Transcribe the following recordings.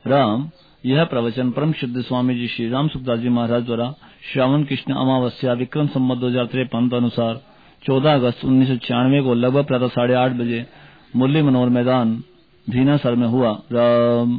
राम, यह प्रवचन परम शुद्ध स्वामी जी श्री राम सुखदास जी महाराज द्वारा श्रावण कृष्ण अमावस्या विक्रम संवत 2053 अनुसार 14 अगस्त 1996 को लगभग प्रातः 8:30 बजे मुरली मनोहर मैदान भीनासर में हुआ। राम।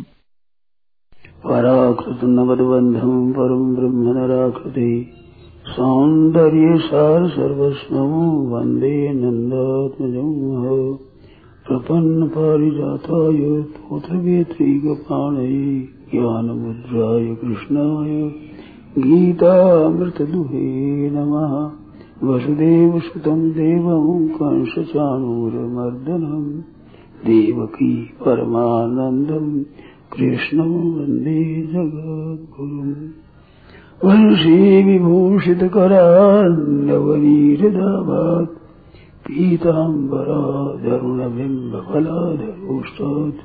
पराकृत नवदबंधम परम ब्रह्म नराकृति सौंदर्य सार सर्वस्वं वंदे नंदात्मजं प्रपन्न पारिजाताय तोत्रवेत्रैकपाणये ज्ञानमुद्राय कृष्णाय गीतामृतदुहे नमः। वसुदेवसुतं देवं कंसचाणूरमर्दनं देवकी परमानन्दं कृष्णं वन्दे जगद्गुरुम्। वंशी विभूषितकरान्नवनीरदाभात् पीताम्बराधरुणबिम्बफलाधरोष्टात्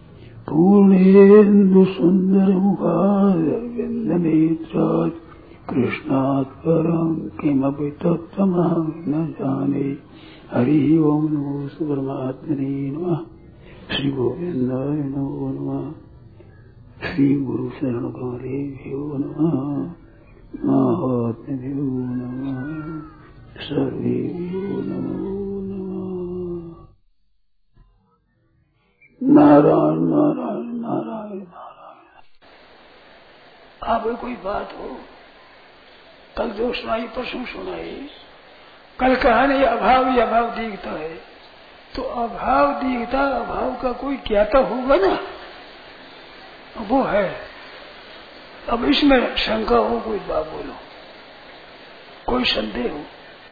पूर्णेन्दुसुन्दरमुखारविन्दनेत्रात् कृष्णात् परं किमपि तत्त्वमहं न जाने। हरिः ओं नमो परमात्मने नमः। श्री गोविन्दाय नमो नमः। श्री गुरु शरण गौरेभ्यो नमः। महात्म्यो नमः। सर्वेभ्यो नमो नमः। नारायण नारायण नारायण नारायण। आपको कोई बात हो, कल जो सुनाई परसों सुनाई, कल कहा नहीं अभाव ही अभाव दिखता है, तो अभाव दिखता, अभाव का कोई ज्ञाता होगा ना, वो है। अब इसमें शंका हो, कोई बात बोलो, कोई संदेह हो।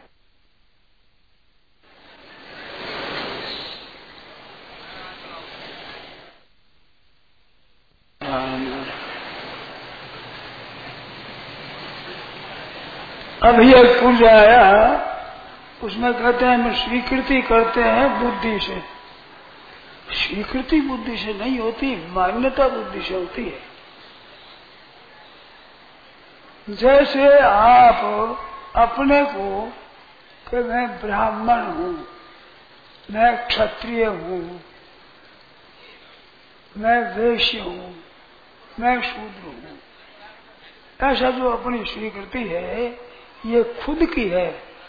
अभी एक पूजा आया, उसमें कहते हैं हम स्वीकृति करते हैं बुद्धि से। स्वीकृति बुद्धि से नहीं होती, मान्यता बुद्धि से होती है। जैसे आप अपने को कि मैं ब्राह्मण हूँ, मैं क्षत्रिय हूँ, मैं वैश्य हूँ, मैं शूद्र हूँ, ऐसा जो अपनी स्वीकृति है ये खुद की है।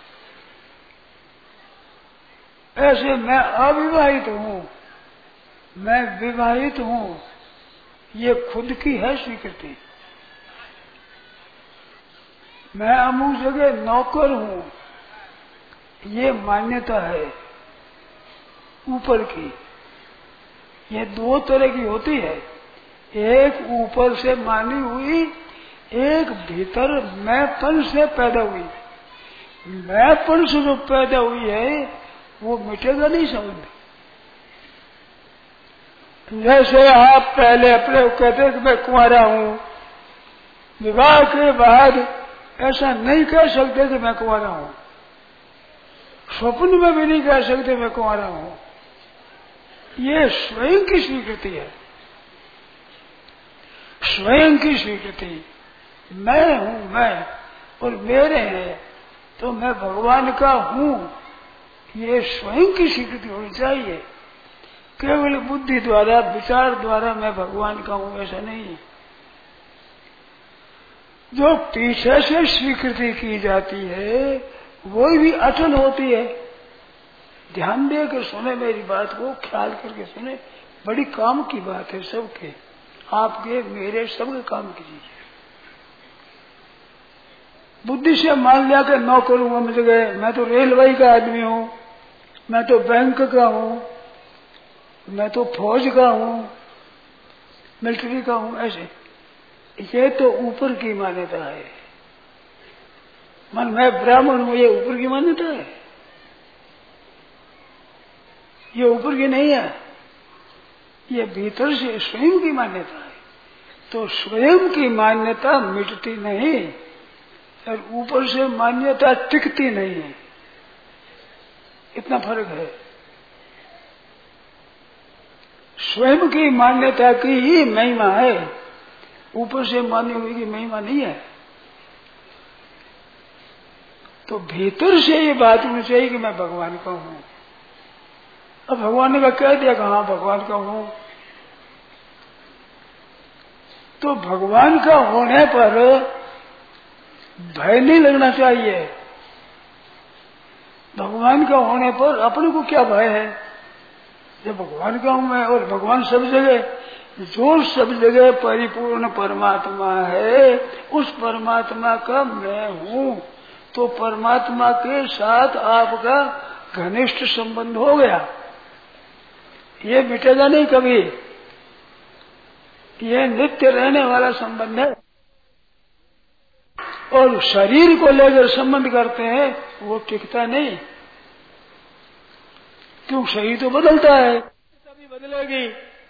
ऐसे मैं अविवाहित हूँ, मैं विवाहित हूँ, ये खुद की है स्वीकृति। मैं अमुक जगह नौकर हूँ, ये मान्यता है ऊपर की। ये दो तरह की होती है, एक ऊपर से मानी हुई, एक भीतर मैंपन से पैदा हुई। मैंपन से जो पैदा हुई है वो मिटेगा नहीं समझ में। जैसे आप पहले अपने कहते कि मैं कुंवारा हूँ, विवाह के बाद ऐसा नहीं कह सकते कि मैं कुंवारा हूँ, स्वप्न में भी नहीं कह सकते मैं कुंवारा हूँ। ये स्वयं की स्वीकृति है, स्वयं की स्वीकृति। मैं हूँ, मैं और मेरे हैं, तो मैं भगवान का हूँ, ये स्वयं की स्वीकृति होनी चाहिए। केवल बुद्धि द्वारा, विचार द्वारा मैं भगवान का हूँ ऐसा नहीं। जो पीछे से स्वीकृति की जाती है वो भी अटल होती है। ध्यान दे कर सुने मेरी बात को, ख्याल करके सुने, बड़ी काम की बात है सबके, आपके मेरे सबके काम की चीज है। बुद्धि से मान लिया कि नौकर हूँ, मुझे गए, मैं तो रेलवे का आदमी हूँ, मैं तो बैंक का हूँ, मैं तो फौज का हूँ, मिलिट्री का हूँ, ऐसे। ये तो ऊपर की मान्यता है। मन मैं ब्राह्मण हूँ, ये ऊपर की मान्यता है, ये ऊपर की नहीं है, ये भीतर से स्वयं की मान्यता है। तो स्वयं की मान्यता मिटती नहीं और ऊपर से मान्यता टिकती नहीं है, इतना फर्क है। स्वयं की मान्यता की ही महिमा है, ऊपर से मानी हुई की महिमा नहीं है। तो भीतर से ये बात होनी चाहिए कि मैं भगवान का हूँ। अब भगवान ने कह दिया कि हाँ भगवान का हूँ, तो भगवान का होने पर भय नहीं लगना चाहिए। भगवान का होने पर अपने को क्या भय है? जब भगवान का हूं मैं, और भगवान सब जगह, जो सब जगह परिपूर्ण परमात्मा है, उस परमात्मा का मैं हूं, तो परमात्मा के साथ आपका घनिष्ठ संबंध हो गया। ये मिटेगा नहीं कभी, ये नित्य रहने वाला संबंध है। और शरीर को लेकर संबंध करते हैं, वो टिकता नहीं, क्यों? शरीर तो बदलता है, तभी बदलेगी।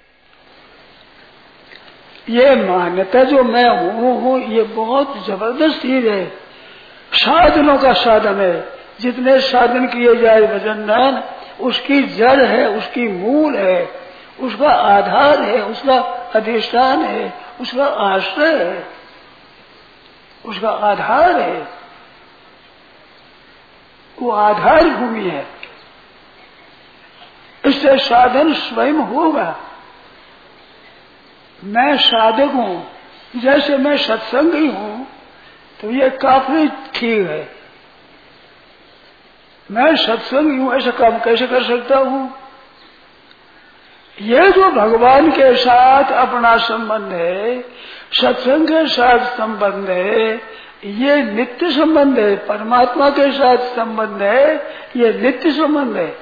ये मान्यता जो मैं हूं, ये बहुत जबरदस्त चीज है। साधनों का साधन है। जितने साधन किए जाए भजन, उसकी जड़ है, उसकी मूल है, उसका आधार है, उसका अधिष्ठान है, उसका आश्रय है, उसका आधार है, वो आधार भूमि है। इससे साधन स्वयं होगा। मैं साधक हूं, जैसे मैं सत्संगी हूं, तो ये काफी ठीक है। मैं सत्संगी हूं, ऐसा काम कैसे कर सकता हूं? ये जो भगवान के साथ अपना संबंध है, सत्संग के साथ संबंध है, ये नित्य संबंध है। परमात्मा के साथ संबंध है, ये नित्य संबंध है।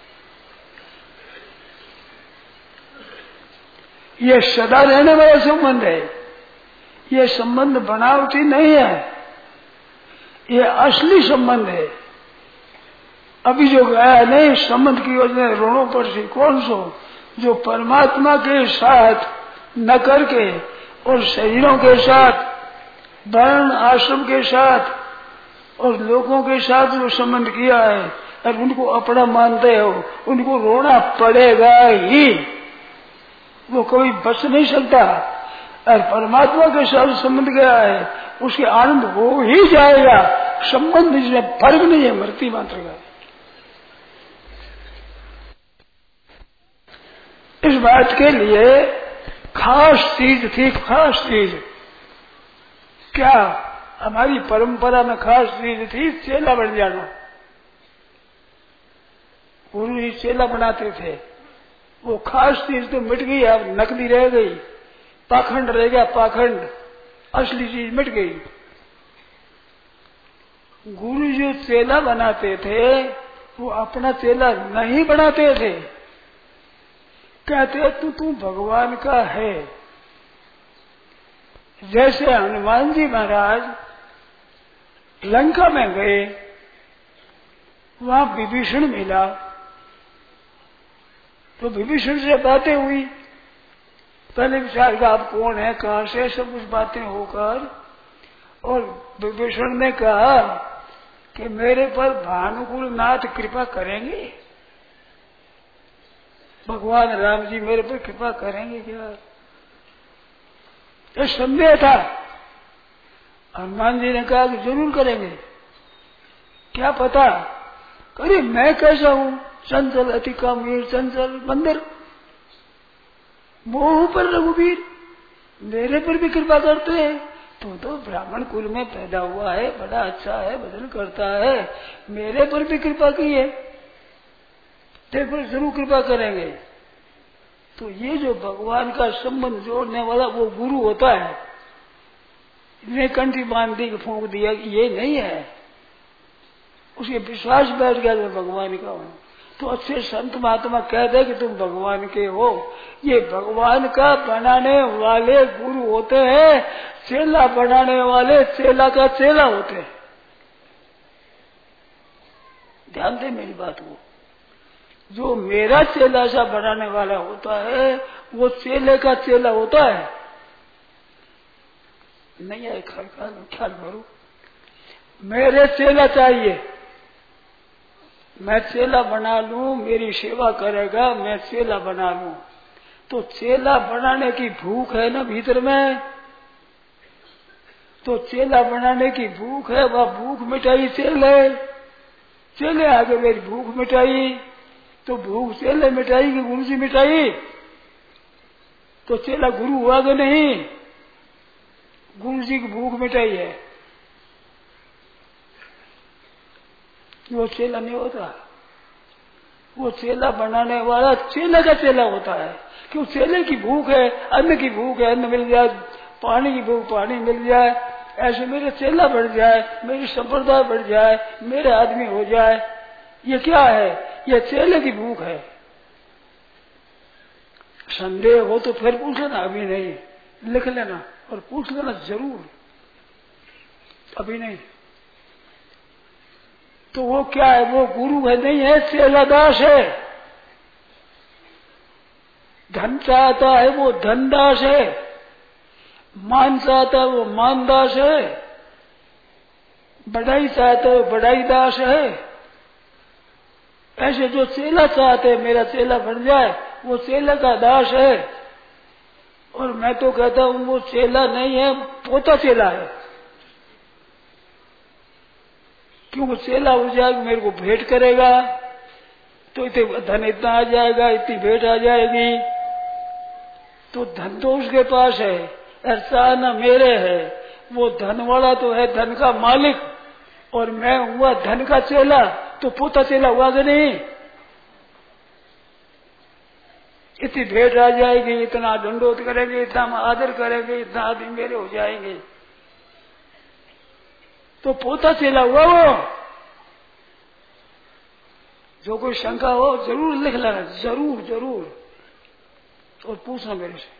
ये सदा रहने वाला संबंध है। ये संबंध बनावटी नहीं है, ये असली संबंध है। अभी जो गया नहीं, संबंध की योजना ऋणों पर से कौन सो, जो परमात्मा के साथ न करके और शरीरों के साथ, वर्ण आश्रम के साथ और लोगों के साथ जो संबंध किया है, और उनको अपना मानते हो, उनको रोना पड़ेगा ही, वो कभी बच नहीं सकता। और परमात्मा के साथ संबंध गया है, उसके आनंद हो ही जाएगा। संबंध इसमें फर्क नहीं है, मृत्यु मात्र का। इस बात के लिए खास चीज थी, खास चीज क्या? हमारी परंपरा में खास चीज थी चेला बन जाना। गुरु ही चेला बनाते थे। वो खास चीज तो मिट गई, अब नकली रह गई, पाखंड रह गया, पाखंड। असली चीज मिट गई। गुरु जो चेला बनाते थे, वो अपना चेला नहीं बनाते थे। कहते तू भगवान का है। जैसे हनुमान जी महाराज लंका में गए, वहां विभीषण मिला, तो विभीषण से बातें हुई। पहले विचार का आप कौन है, कहां से, सब कुछ बातें होकर, और विभीषण ने कहा कि मेरे पर भानुकुल नाथ कृपा करेंगे, भगवान राम जी मेरे पर कृपा करेंगे क्या? ये संदेह था। हनुमान जी ने कहा कि जरूर करेंगे, क्या पता। अरे मैं कैसा हूं, चंचल अति कामवीर, चंचल बंदर, मोह पर रघुवीर, मेरे पर भी कृपा करते हैं। तो ब्राह्मण कुल में पैदा हुआ है, बड़ा अच्छा है, भजन करता है, मेरे पर भी कृपा की है, तेरे पर जरूर कृपा करेंगे। तो ये जो भगवान का संबंध जोड़ने वाला वो गुरु होता है। इतने कंठी बांध दी, फूंक दिया कि ये नहीं है, उसके विश्वास बैठ गया मैं भगवान का हूं। तो अच्छे संत महात्मा कह दे कि तुम भगवान के हो। ये भगवान का बनाने वाले गुरु होते हैं, चेला बनाने वाले चेला का चेला होते हैं। ध्यान दे मेरी बात को। जो मेरा चेला सा बनाने वाला होता है, वो चेले का चेला होता है। नहीं आए ख्याल करो, मेरे चेला चाहिए, मैं चेला बना लूं, मेरी सेवा करेगा, मैं चेला बना लूं। तो चेला बनाने की भूख है ना भीतर में, तो चेला बनाने की भूख है, वह भूख मिटाई चेले। चेले आगे मेरी भूख मिटाई, तो भूख चेले मिटाई कि गुरु जी मिटाई? तो चेला गुरु हुआ कि नहीं? गुरु जी की भूख मिटाई है, वो चेला नहीं होता। वो चेला बनाने वाला चेला का चेला होता है। क्यों? चेले की भूख है, अन्न की भूख है, अन्न मिल जाए, पानी की भूख, पानी मिल जाए, ऐसे मेरे चेला बढ़ जाए, मेरी संप्रदाय बढ़ जाए, मेरे आदमी हो जाए। ये क्या है? ये चेले की भूख है। संदेह हो तो फिर पूछ लेना, अभी नहीं, लिख लेना और पूछ लेना जरूर, अभी नहीं। तो वो क्या है? वो गुरु है नहीं है, चेला दास है। धन चाहता है वो धनदास है, मान चाहता है वो मानदास है, बढ़ाई चाहता है वो बढ़ाई दास है। ऐसे जो चेला चाहते हैं मेरा चेला बन जाए, वो चेला का दास है। और मैं तो कहता हूं वो चेला नहीं है, पोता चेला है। क्योंकि चेला हो जाएगा, मेरे को भेंट करेगा तो इतने धन इतना आ जाएगा, इतनी भेंट आ जाएगी, तो धन तो उसके पास है, ऐसा न मेरे है। वो धन वाला तो है, धन का मालिक, और मैं हुआ धन का चेला, तो पोता चेला हुआ कि नहीं? इतनी भेंट आ जाएगी, इतना दंडोत करेंगे, इतना आदर करेंगे, इतना आदमी मेरे हो जाएंगे, तो पोता चेला हुआ वो। जो कोई शंका हो जरूर लिख लेना, जरूर जरूर, और पूछना मेरे से।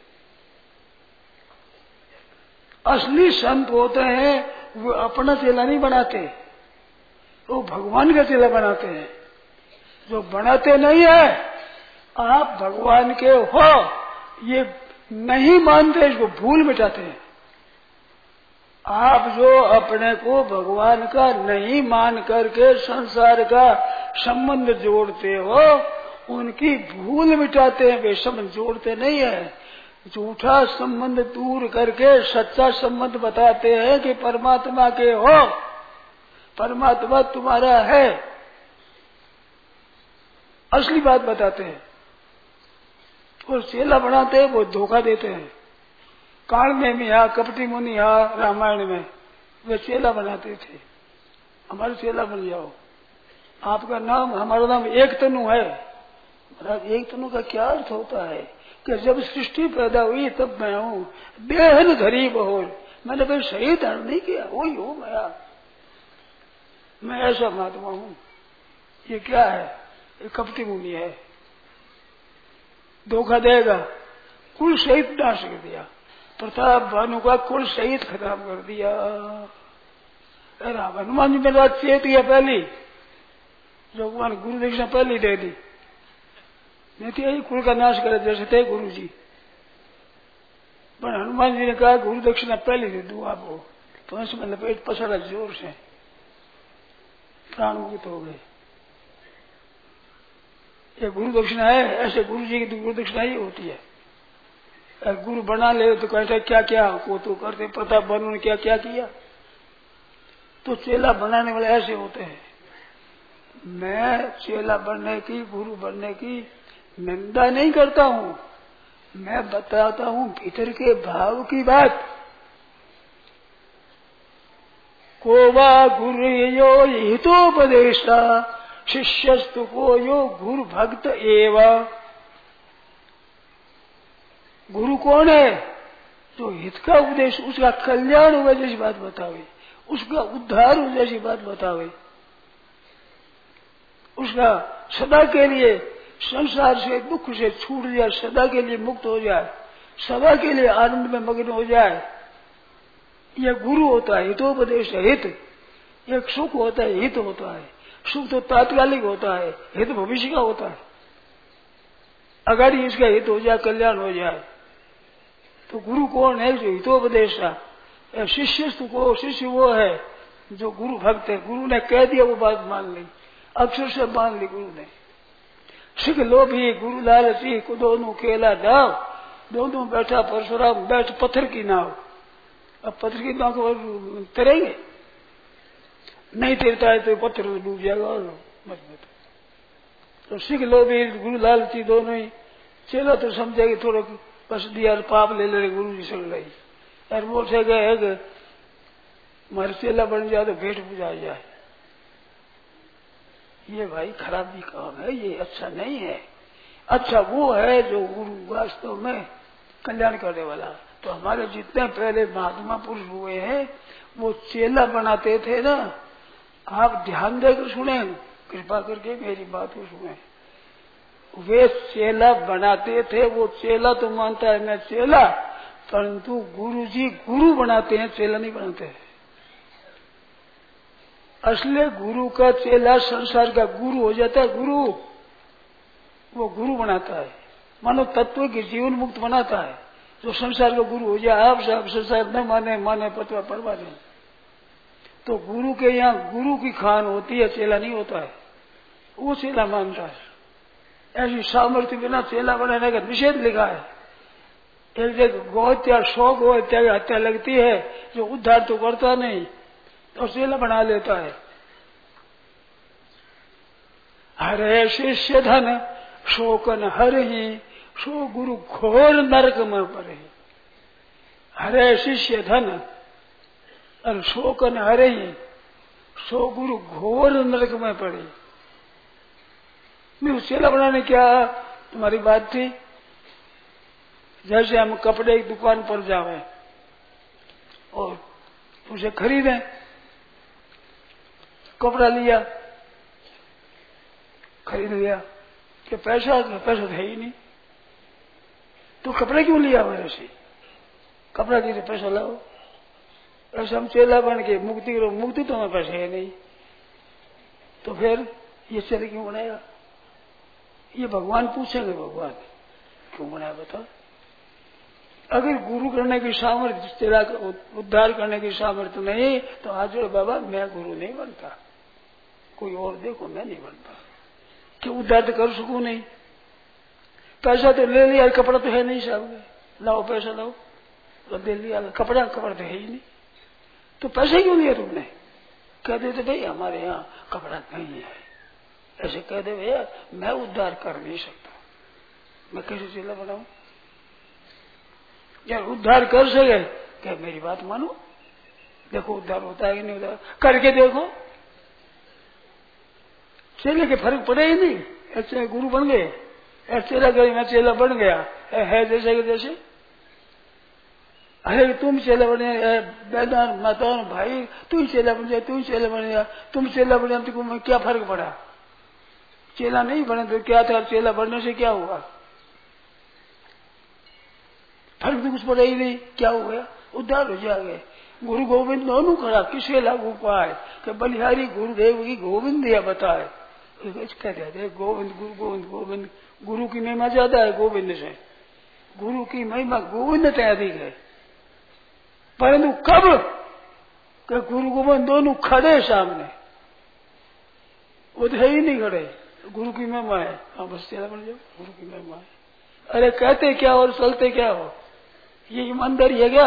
असली संत होते हैं वो अपना चेला नहीं बनाते, वो भगवान का चेला बनाते हैं। जो बनाते नहीं है, आप भगवान के हो ये नहीं मानते, इसको भूल मिटाते हैं। आप जो अपने को भगवान का नहीं मान करके संसार का संबंध जोड़ते हो, उनकी भूल मिटाते हैं, वे संबंध जोड़ते नहीं है। झूठा संबंध दूर करके सच्चा संबंध बताते हैं कि परमात्मा के हो, परमात्मा तुम्हारा है, असली बात बताते हैं। और चेला बनाते हैं वो धोखा देते हैं। काल में यहाँ कपटी मुनि यहाँ रामायण में वे चेला बनाते थे, हमारे चेला बन जाओ, आपका नाम, हमारा नाम एक तनु है। महाराज एक तनु का क्या अर्थ होता है? कि जब सृष्टि पैदा हुई तब मैं हूँ, बेहन धरी बहोर, मैंने भाई सही धारण नहीं किया, वही हूँ मैं ऐसा महात्मा हूँ। ये क्या है? ये कपटी मुनि है, धोखा देगा। कुल सहित नाश कर दिया, प्रताप भानु का कुल सहित खत्म कर दिया। हनुमान जी ने बात चेत किया पहली, जो भगवान गुरु दीक्षा पहली दे दी, नहीं थी यही कुल का नाश करे जैसे थे गुरु जी। पर हनुमान जी ने कहा गुरु दक्षिणा पहले दे दूं आपको, तो उसमें लपेट पसड़ा जोर से, प्राण मुक्त हो गए। ये गुरु दक्षिणा है, ऐसे गुरु जी की गुरु दक्षिणा ही होती है। गुरु बना ले तो कहते क्या क्या को तो करते, प्रताप भानु ने क्या क्या किया। तो चेला बनाने वाले ऐसे होते हैं। मैं चेला बनने की, गुरु बनने की निंदा नहीं करता हूँ, मैं बताता हूँ भीतर के भाव की बात। कोवा गुरु यो हितोपदेशा शिष्यस्तु को यो गुरु भक्त एवं। गुरु कौन है? जो हित का उपदेश, उसका कल्याण हुआ जैसी बात बतावे, उसका उद्धार हो जैसी बात बतावे, उसका सदा के लिए संसार से दुख से छूट जाए, सदा के लिए मुक्त हो जाए, सदा के लिए आनंद में मग्न हो जाए, यह गुरु होता है। हितोपदेश है, हित एक सुख होता है, हित होता है। सुख तो तात्कालिक होता है, हित भविष्य का होता है। अगर इसका हित हो जाए, कल्याण हो जाए, तो गुरु कौन है? जो हितोपदेश है। शिष्य को शिष्य वो है जो गुरु भक्त है। गुरु ने कह दिया वो बात मान ली, अक्षर से मान ली गुरु ने। सिख लोभी गुरु लालची को दोनों केला दाव, दोनों बैठा परशुराम बैठ पत्थर की नाव। अब पत्थर की नाव को तैरेंगे नहीं, तैरता है तो पत्थर डूब जाएगा और मजबूत। तो सिख लोभी गुरु लालची दोनों ही। चेला तो समझेगी थोड़ा बस दिया पाप ले ले, गुरु जी सुन रही, और बोलते गए कि हमारे चेला बन जाए तो भेंट बुझा जाए। ये भाई खराबी काम है, ये अच्छा नहीं है। अच्छा वो है जो गुरु वास्तव में कल्याण करने वाला। तो हमारे जितने पहले महात्मा पुरुष हुए हैं वो चेला बनाते थे ना। आप ध्यान देकर सुने, कृपा करके मेरी बात को सुने। वे चेला बनाते थे, वो चेला तो मानता है मैं चेला, परंतु गुरु जी गुरु बनाते हैं, चेला नहीं बनाते हैं। असली गुरु का चेला संसार का गुरु हो जाता है। गुरु वो गुरु बनाता है, मानो तत्व के जीवन मुक्त बनाता है। जो संसार का गुरु हो जाए, आप संसार न माने माने पतवा परवा नहीं। तो गुरु के यहाँ गुरु की खान होती है, चेला नहीं होता है। वो चेला मानता है। ऐसी सामर्थ्य बिना चेला बनाने का निषेध लिखा है। एक जगह गौ हत्या, 100 गौ हत्या की हत्या लगती है, जो उद्धार तो करता नहीं तो चेला बना लेता है। हरे शिष्य धन शोकन हर ही, सो गुरु घोर नरक में पड़े। हरे शिष्य धन और शोकन हरे ही, सो गुरु घोर नरक में पड़े। नहीं चेला बनाने क्या तुम्हारी बात थी? जैसे हम कपड़े की दुकान पर जावे और उसे खरीदें, कपड़ा लिया, खरीद लिया कि पैसा तो है ही नहीं, तो कपड़ा क्यों लिया मेरे से? कपड़ा दीजिए, पैसा लाओ। ऐसे हम चेला बन के मुक्ति करो, मुक्ति तो हमारे पास है नहीं, तो फिर ये चेला क्यों बनाएगा? ये भगवान पूछेंगे, भगवान क्यों बनाया बताओ? अगर गुरु करने की सामर्थ्य, चेला उद्धार करने की सामर्थ्य नहीं, तो आज बाबा मैं गुरु नहीं बनता, कोई और देखो, मैं नहीं बनता। क्यों उद्धार तो कर सकूं नहीं? पैसा तो ले लिया, कपड़ा तो है नहीं साहब, लाओ पैसा लाओ, तो दे लिया, कपड़ा तो है ही नहीं, तो पैसे क्यों लिया तुमने? कह देते भाई हमारे यहाँ कपड़ा नहीं है, ऐसे कह दे भैया मैं उद्धार कर नहीं सकता, मैं कैसे चेला बनाऊं? यार उद्धार कर सके क्या? मेरी बात मानो, देखो उद्धार होता है कि नहीं, उद्धार करके देखो, चेले के फर्क पड़े ही नहीं। ऐसे गुरु बन गए, चेला गए, मैं चेला बन गया है जैसे कि जैसे। अरे तुम चेला बने, बेदान माताओं भाई तू चेला बन जाए, तू चेला बन जा, तुम चेला बने तो क्या फर्क पड़ा? चेला नहीं बने तो क्या था? चेला बनने से क्या हुआ? फर्क तो कुछ पड़ा ही नहीं। क्या हो गया? उद्धार हो जाएगा। गुरु गोविंद दोनों खड़ा, किसे लागू पाए कि बलिहारी गुरुदेव की गोविंद दिया बताए। क्या कहते हैं? गोविंद गुरु गोविंद गोविंद, गुरु की महिमा ज्यादा है गोविंद से, गुरु की महिमा गोविंद से अधिक है। परंतु कब कि गुरु गोविंद दोनों खड़े सामने, वो तो है ही नहीं खड़े, गुरु की महिमा है। हाँ बस चेला बन जाओ, गुरु की महिमा है। अरे कहते क्या और चलते क्या हो? ये ईमानदारी है क्या?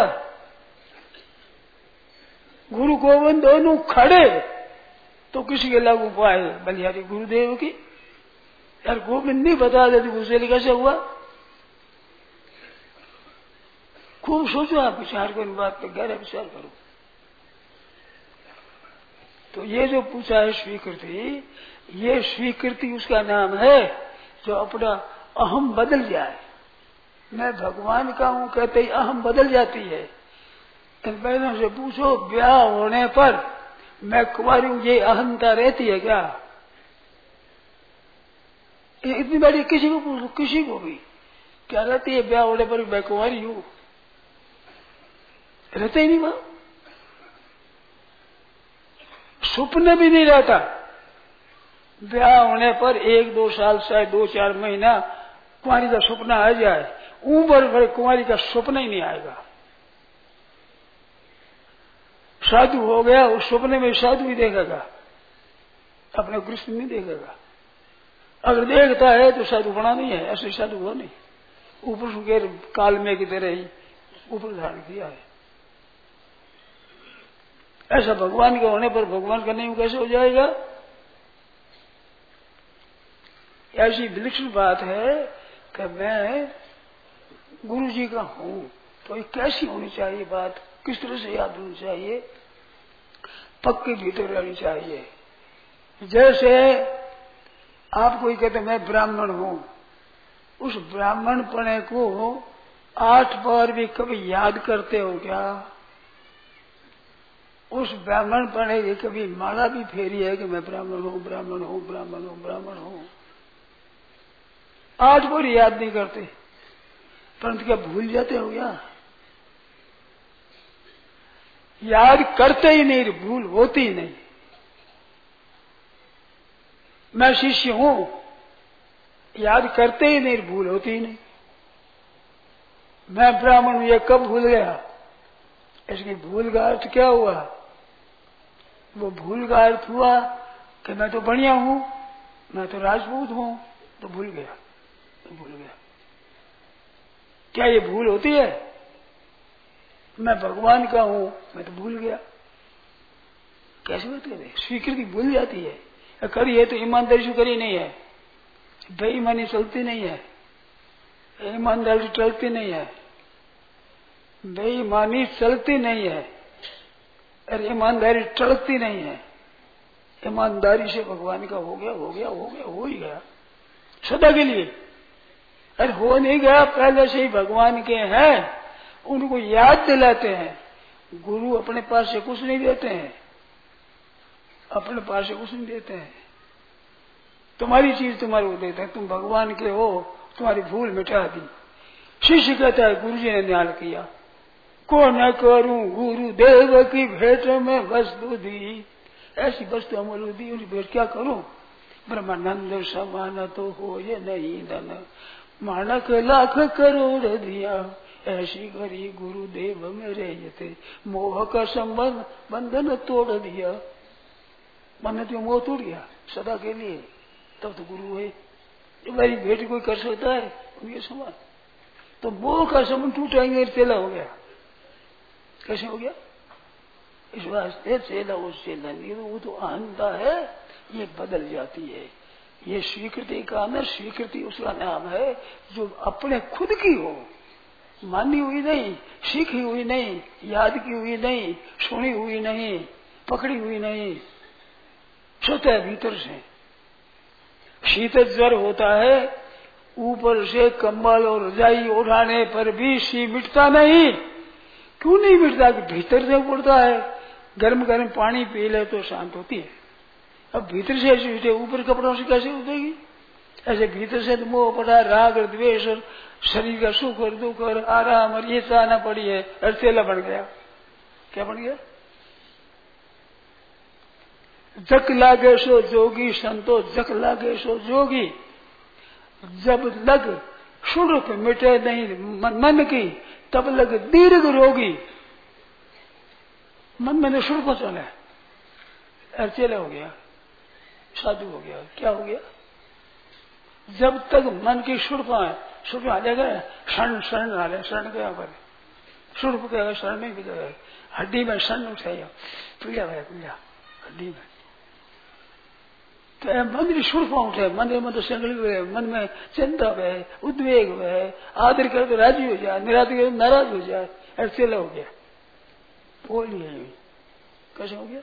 गुरु गोविंद दोनों खड़े तो किसी के लागू पाए? बलिहारी गुरुदेव की। यार गोविंद नहीं बता देते गुस्से कैसे हुआ? खूब सोचो, आप विचार करो, इन बात पे गहरा विचार करो। तो ये जो पूछा है स्वीकृति, ये स्वीकृति उसका नाम है जो अपना अहम बदल जाए। मैं भगवान का हूं कहते ही अहम बदल जाती है। इन बहनों से पूछो ब्याह होने पर मैं कुंवारी हूं ये अहंता रहती है क्या? इतनी बड़ी किसी को पूछो, किसी को भी क्या रहती है ब्याह होने पर मैं कुंवारी हूं? रहते ही नहीं। वहां स्वप्न भी नहीं रहता। ब्याह होने पर 1-2 साल शायद 2-4 महीना कुंवारी का स्वप्न आ जाए, उम्र भर कुंवारी का स्वप्न ही नहीं आएगा। साधु हो गया, उस स्वप्न में साधु ही देखेगा, अपने कृष्ण नहीं देखेगा। अगर देखता है तो साधु बना नहीं है, ऐसे साधु हो नहीं, ऊपर के काल में की तरह ही ऊपर धारण किया है। ऐसा भगवान के होने पर भगवान का नहीं कैसे हो जाएगा? ऐसी विलक्षण बात है कि मैं गुरु जी का हूं, तो ये कैसी होनी चाहिए बात, किस तरह से याद होनी चाहिए, पक्के भीतर रहनी चाहिए। जैसे आप कोई कहते मैं ब्राह्मण हूं, उस ब्राह्मण पने को 8 बार भी कभी याद करते हो क्या? उस ब्राह्मण पने की कभी माला भी फेरी है कि मैं ब्राह्मण हूं, ब्राह्मण हूं, ब्राह्मण हूं, ब्राह्मण हूं? 8 बार याद नहीं करते, परंतु क्या भूल जाते हो क्या? याद करते ही नहीं, भूल होती ही नहीं। मैं शिष्य हूं, याद करते ही नहीं, भूल होती ही नहीं। मैं ब्राह्मण हूं, ये कब भूल गया? इसकी भूल का अर्थ क्या हुआ? वो भूल का अर्थ हुआ कि मैं तो बढ़िया हूं, मैं तो राजपूत हूं, तो भूल गया, तो भूल गया। क्या ये भूल होती है? मैं भगवान का हूं, मैं तो भूल गया। कैसे बात करे? स्वीकृति भूल जाती है। करी है तो ईमानदारी से करी नहीं है, बेईमानी चलती नहीं है, ईमानदारी चलती नहीं है, बेईमानी चलती नहीं है, और ईमानदारी चलती नहीं है। ईमानदारी से भगवान का हो गया, हो गया, हो गया, हो ही गया सदा के लिए। अरे हो नहीं गया, पहले से ही भगवान के हैं, उनको याद दिलाते हैं। गुरु अपने पास से कुछ नहीं देते हैं, अपने पास से कुछ नहीं देते हैं। तुम्हारी चीज तुम्हारे को देते हैं, तुम भगवान के हो, तुम्हारी भूल मिटा दी। शिष्य कहता है गुरु जी ने न्याय किया, को न करूं गुरुदेव की भेंट में वस्तु दी, ऐसी वस्तु अमूल्य दी, उनकी भेंट क्या करूं? ब्रह्मानंद समान तो हो ये नहीं धन, मानक लाख करोड़ दिया, ऐसी करी गुरुदेव मेरे ये मोह का संबंध बंधन तोड़ दिया। मन तो मोह तोड़ गया सदा के लिए, तब तो गुरु है। ये मेरी भेंट कोई कर सकता है उनके समान? तो मोह का संबंध टूटेंगे, चेला हो गया। कैसे हो गया? इस वास्ते चेला उस चेला नहीं, वो तो अहंता है, ये बदल जाती है। ये स्वीकृति का न, स्वीकृति उसका नाम है जो अपने खुद की हो, मानी हुई नहीं, सीखी हुई नहीं, याद की हुई नहीं, सुनी हुई नहीं, पकड़ी हुई नहीं, स्वतः भीतर से। शीत ज्वर होता है, ऊपर से कंबल और रजाई उठाने पर भी सी मिटता नहीं। क्यों नहीं मिटता? कि भीतर से उड़ता है। गर्म गर्म पानी पी ले तो शांत होती है। अब भीतर से ऐसे उठे, ऊपर कपड़ों से कैसे उठेगी? ऐसे भीतर से तो मोह पड़ा, राग और द्वेष और शरीर का सुख और दुख और आराम और ये चाहना पड़ी है, और चेला बन गया। क्या बन गया? जक लागे सो जोगी संतो, जक लागे सो जोगी। जब लग शुरुप मिटे नहीं मन की, तब लग दीर्घ रोगी। मन में शुरुप चला है, और चेला हो गया, साधु हो गया। क्या हो गया? जब तक मन की शुरुपा है, शुरुप आ जाएगा, शरण शरण आ रहे, शरण गया पर शुरुप कहेगा, शरण नहीं भी हड्डी में शरण उठाएगा, पीड़ा है, पीड़ा हड्डी में। तो मन की शुरुपा उठे, मन में तो संगली हुए, मन में चिंता है, उद्वेग है, आदर करे तो राजी हो जाए, निरादर करे तो नाराज हो जाए, ऐसे हो गया। बोलिए कैसे हो गया?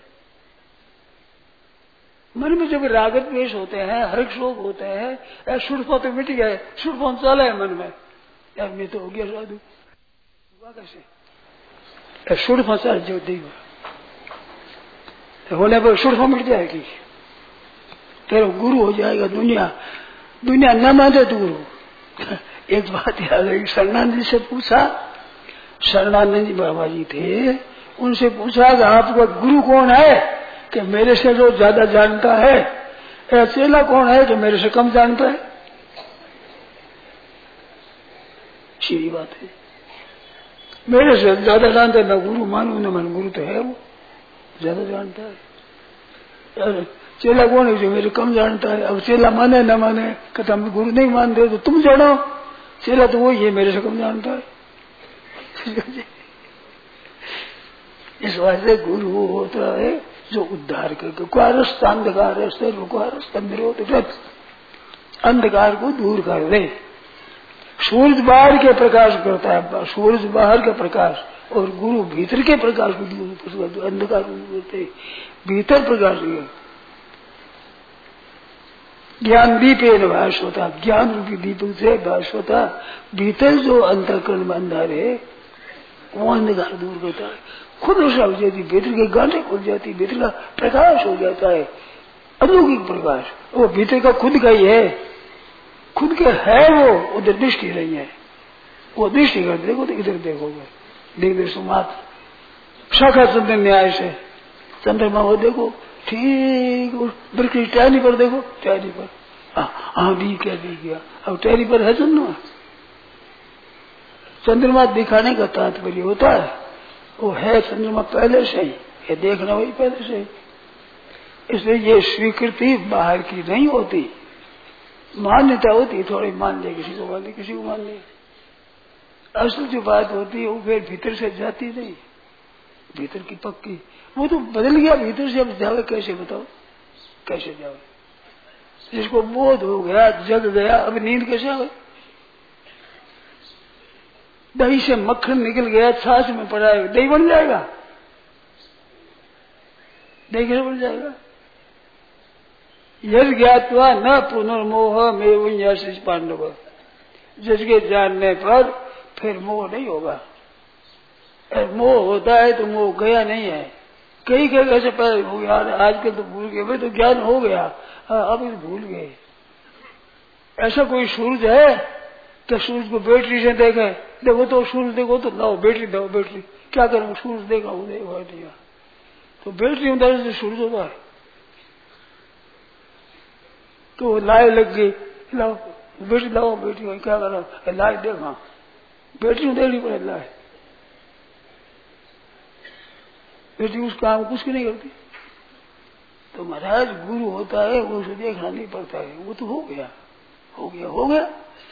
मन में जब रागत द्वेष होते हैं, हर्ष शोक होते हैं, शुरुपा तो मिट गए, शुरुपा चला है मन में, यार मैं तो हो गया साधु। हुआ कैसे? शुरुपा चल जो देगा होने पर शुरुपा मिट जाएगी, तेरा गुरु हो जाएगा। दुनिया न माने तो गुरु। एक बात याद है, शरणानंद जी से पूछा, शरणानंद जी बाबा जी थे, उनसे पूछा कि आपका गुरु कौन है कि मेरे से जो ज्यादा जानता है, चेला कौन है कि मेरे से कम जानता है? सीधी बात है, मेरे से ज्यादा जानता है, मैं गुरु मानू न मानू, गुरु तो है, वो ज्यादा जानता है। चेला कौन है जो मेरे कम जानता है? अब चेला माने न माने, कहता हम गुरु नहीं मानते तो तुम जानो, चेला तो वही है, मेरे से कम जानता है। इस वास्ते गुरु होता है जो उद्धार करके, कुआरस्त अंधकार से रुकारस्त निरोध, अंधकार को दूर कर दे, सूरज बाहर के प्रकाश करता है, सूरज बाहर का प्रकाश, और गुरु भीतर के प्रकाश को अंधकार बोलते, भीतर प्रकाश है। ज्ञान दीपेन भाष होता, ज्ञान रूपी दीपक से भाष होता, भीतर जो अंतःकरण में अंधार है वो अंधकार दूर करता है। खुद उषा हो जाती, भीतर के गांठे खुल जाती, भीतर का प्रकाश हो जाता है, अलौकिक प्रकाश। वो भीतर का खुद का ही है, खुद के है वो, उधर दृष्टि नहीं है। वो दृष्टि कर देखो तो इधर देखोगे, देख दे सुमात शाखा चंद्र न्याय से चंद्रमा वो देखो ठीक, बिल्कुल टहनी पर देखो, टहनी पर हाँ दी क्या दी गया, अब टहनी पर है चंद्रमा। चंद्रमा दिखाने का तात्पर्य होता है वो है चंद्रमा पहले से ही, ये देखना वही पहले से ही। इसलिए ये स्वीकृति बाहर की नहीं होती, मान्यता होती, थोड़ी मान ले, किसी को मान ले, किसी को मान ले। असल जो बात होती है वो फिर भीतर से जाती नहीं, भीतर की पक्की, वो तो बदल गया भीतर से, अब जावे कैसे बताओ, कैसे जावे? जिसको बोध हो गया, जग गया, अब नींद कैसे आवे? दही से मक्खन निकल गया, छाछ में पड़ा है, दही बन जाएगा? दही कैसे बन जाएगा? यद ज्ञात्वा न पुनर्मोह में वन्यासीष पांडव, जिसके जानने पर फिर मोह नहीं होगा। मोह होता है तो मोह गया नहीं है, कई कई ऐसे पहले हो गया, आजकल तो भूल गए, भाई तो ज्ञान हो गया, अब भूल गए। ऐसा कोई सूरज है कि सूरज को बैटरी से देखे, देखो तो सूरज देखो तो लाओ बैटरी, दो बैटरी, क्या करूं, सूरज देखा वो देखा दिया, तो बैटरी उधर से सूरज होता है। तो लाए लग गई, लाओ बैटरी, लाओ बैटरी, क्या करो, लाए देखा, बैटरी देखनी पड़े, लाए बैटरी उस काम कुछ नहीं करती। तो महाराज गुरु होता है वो उसे देखना नहीं पड़ता है, वो तो हो गया, हो गया, हो गया।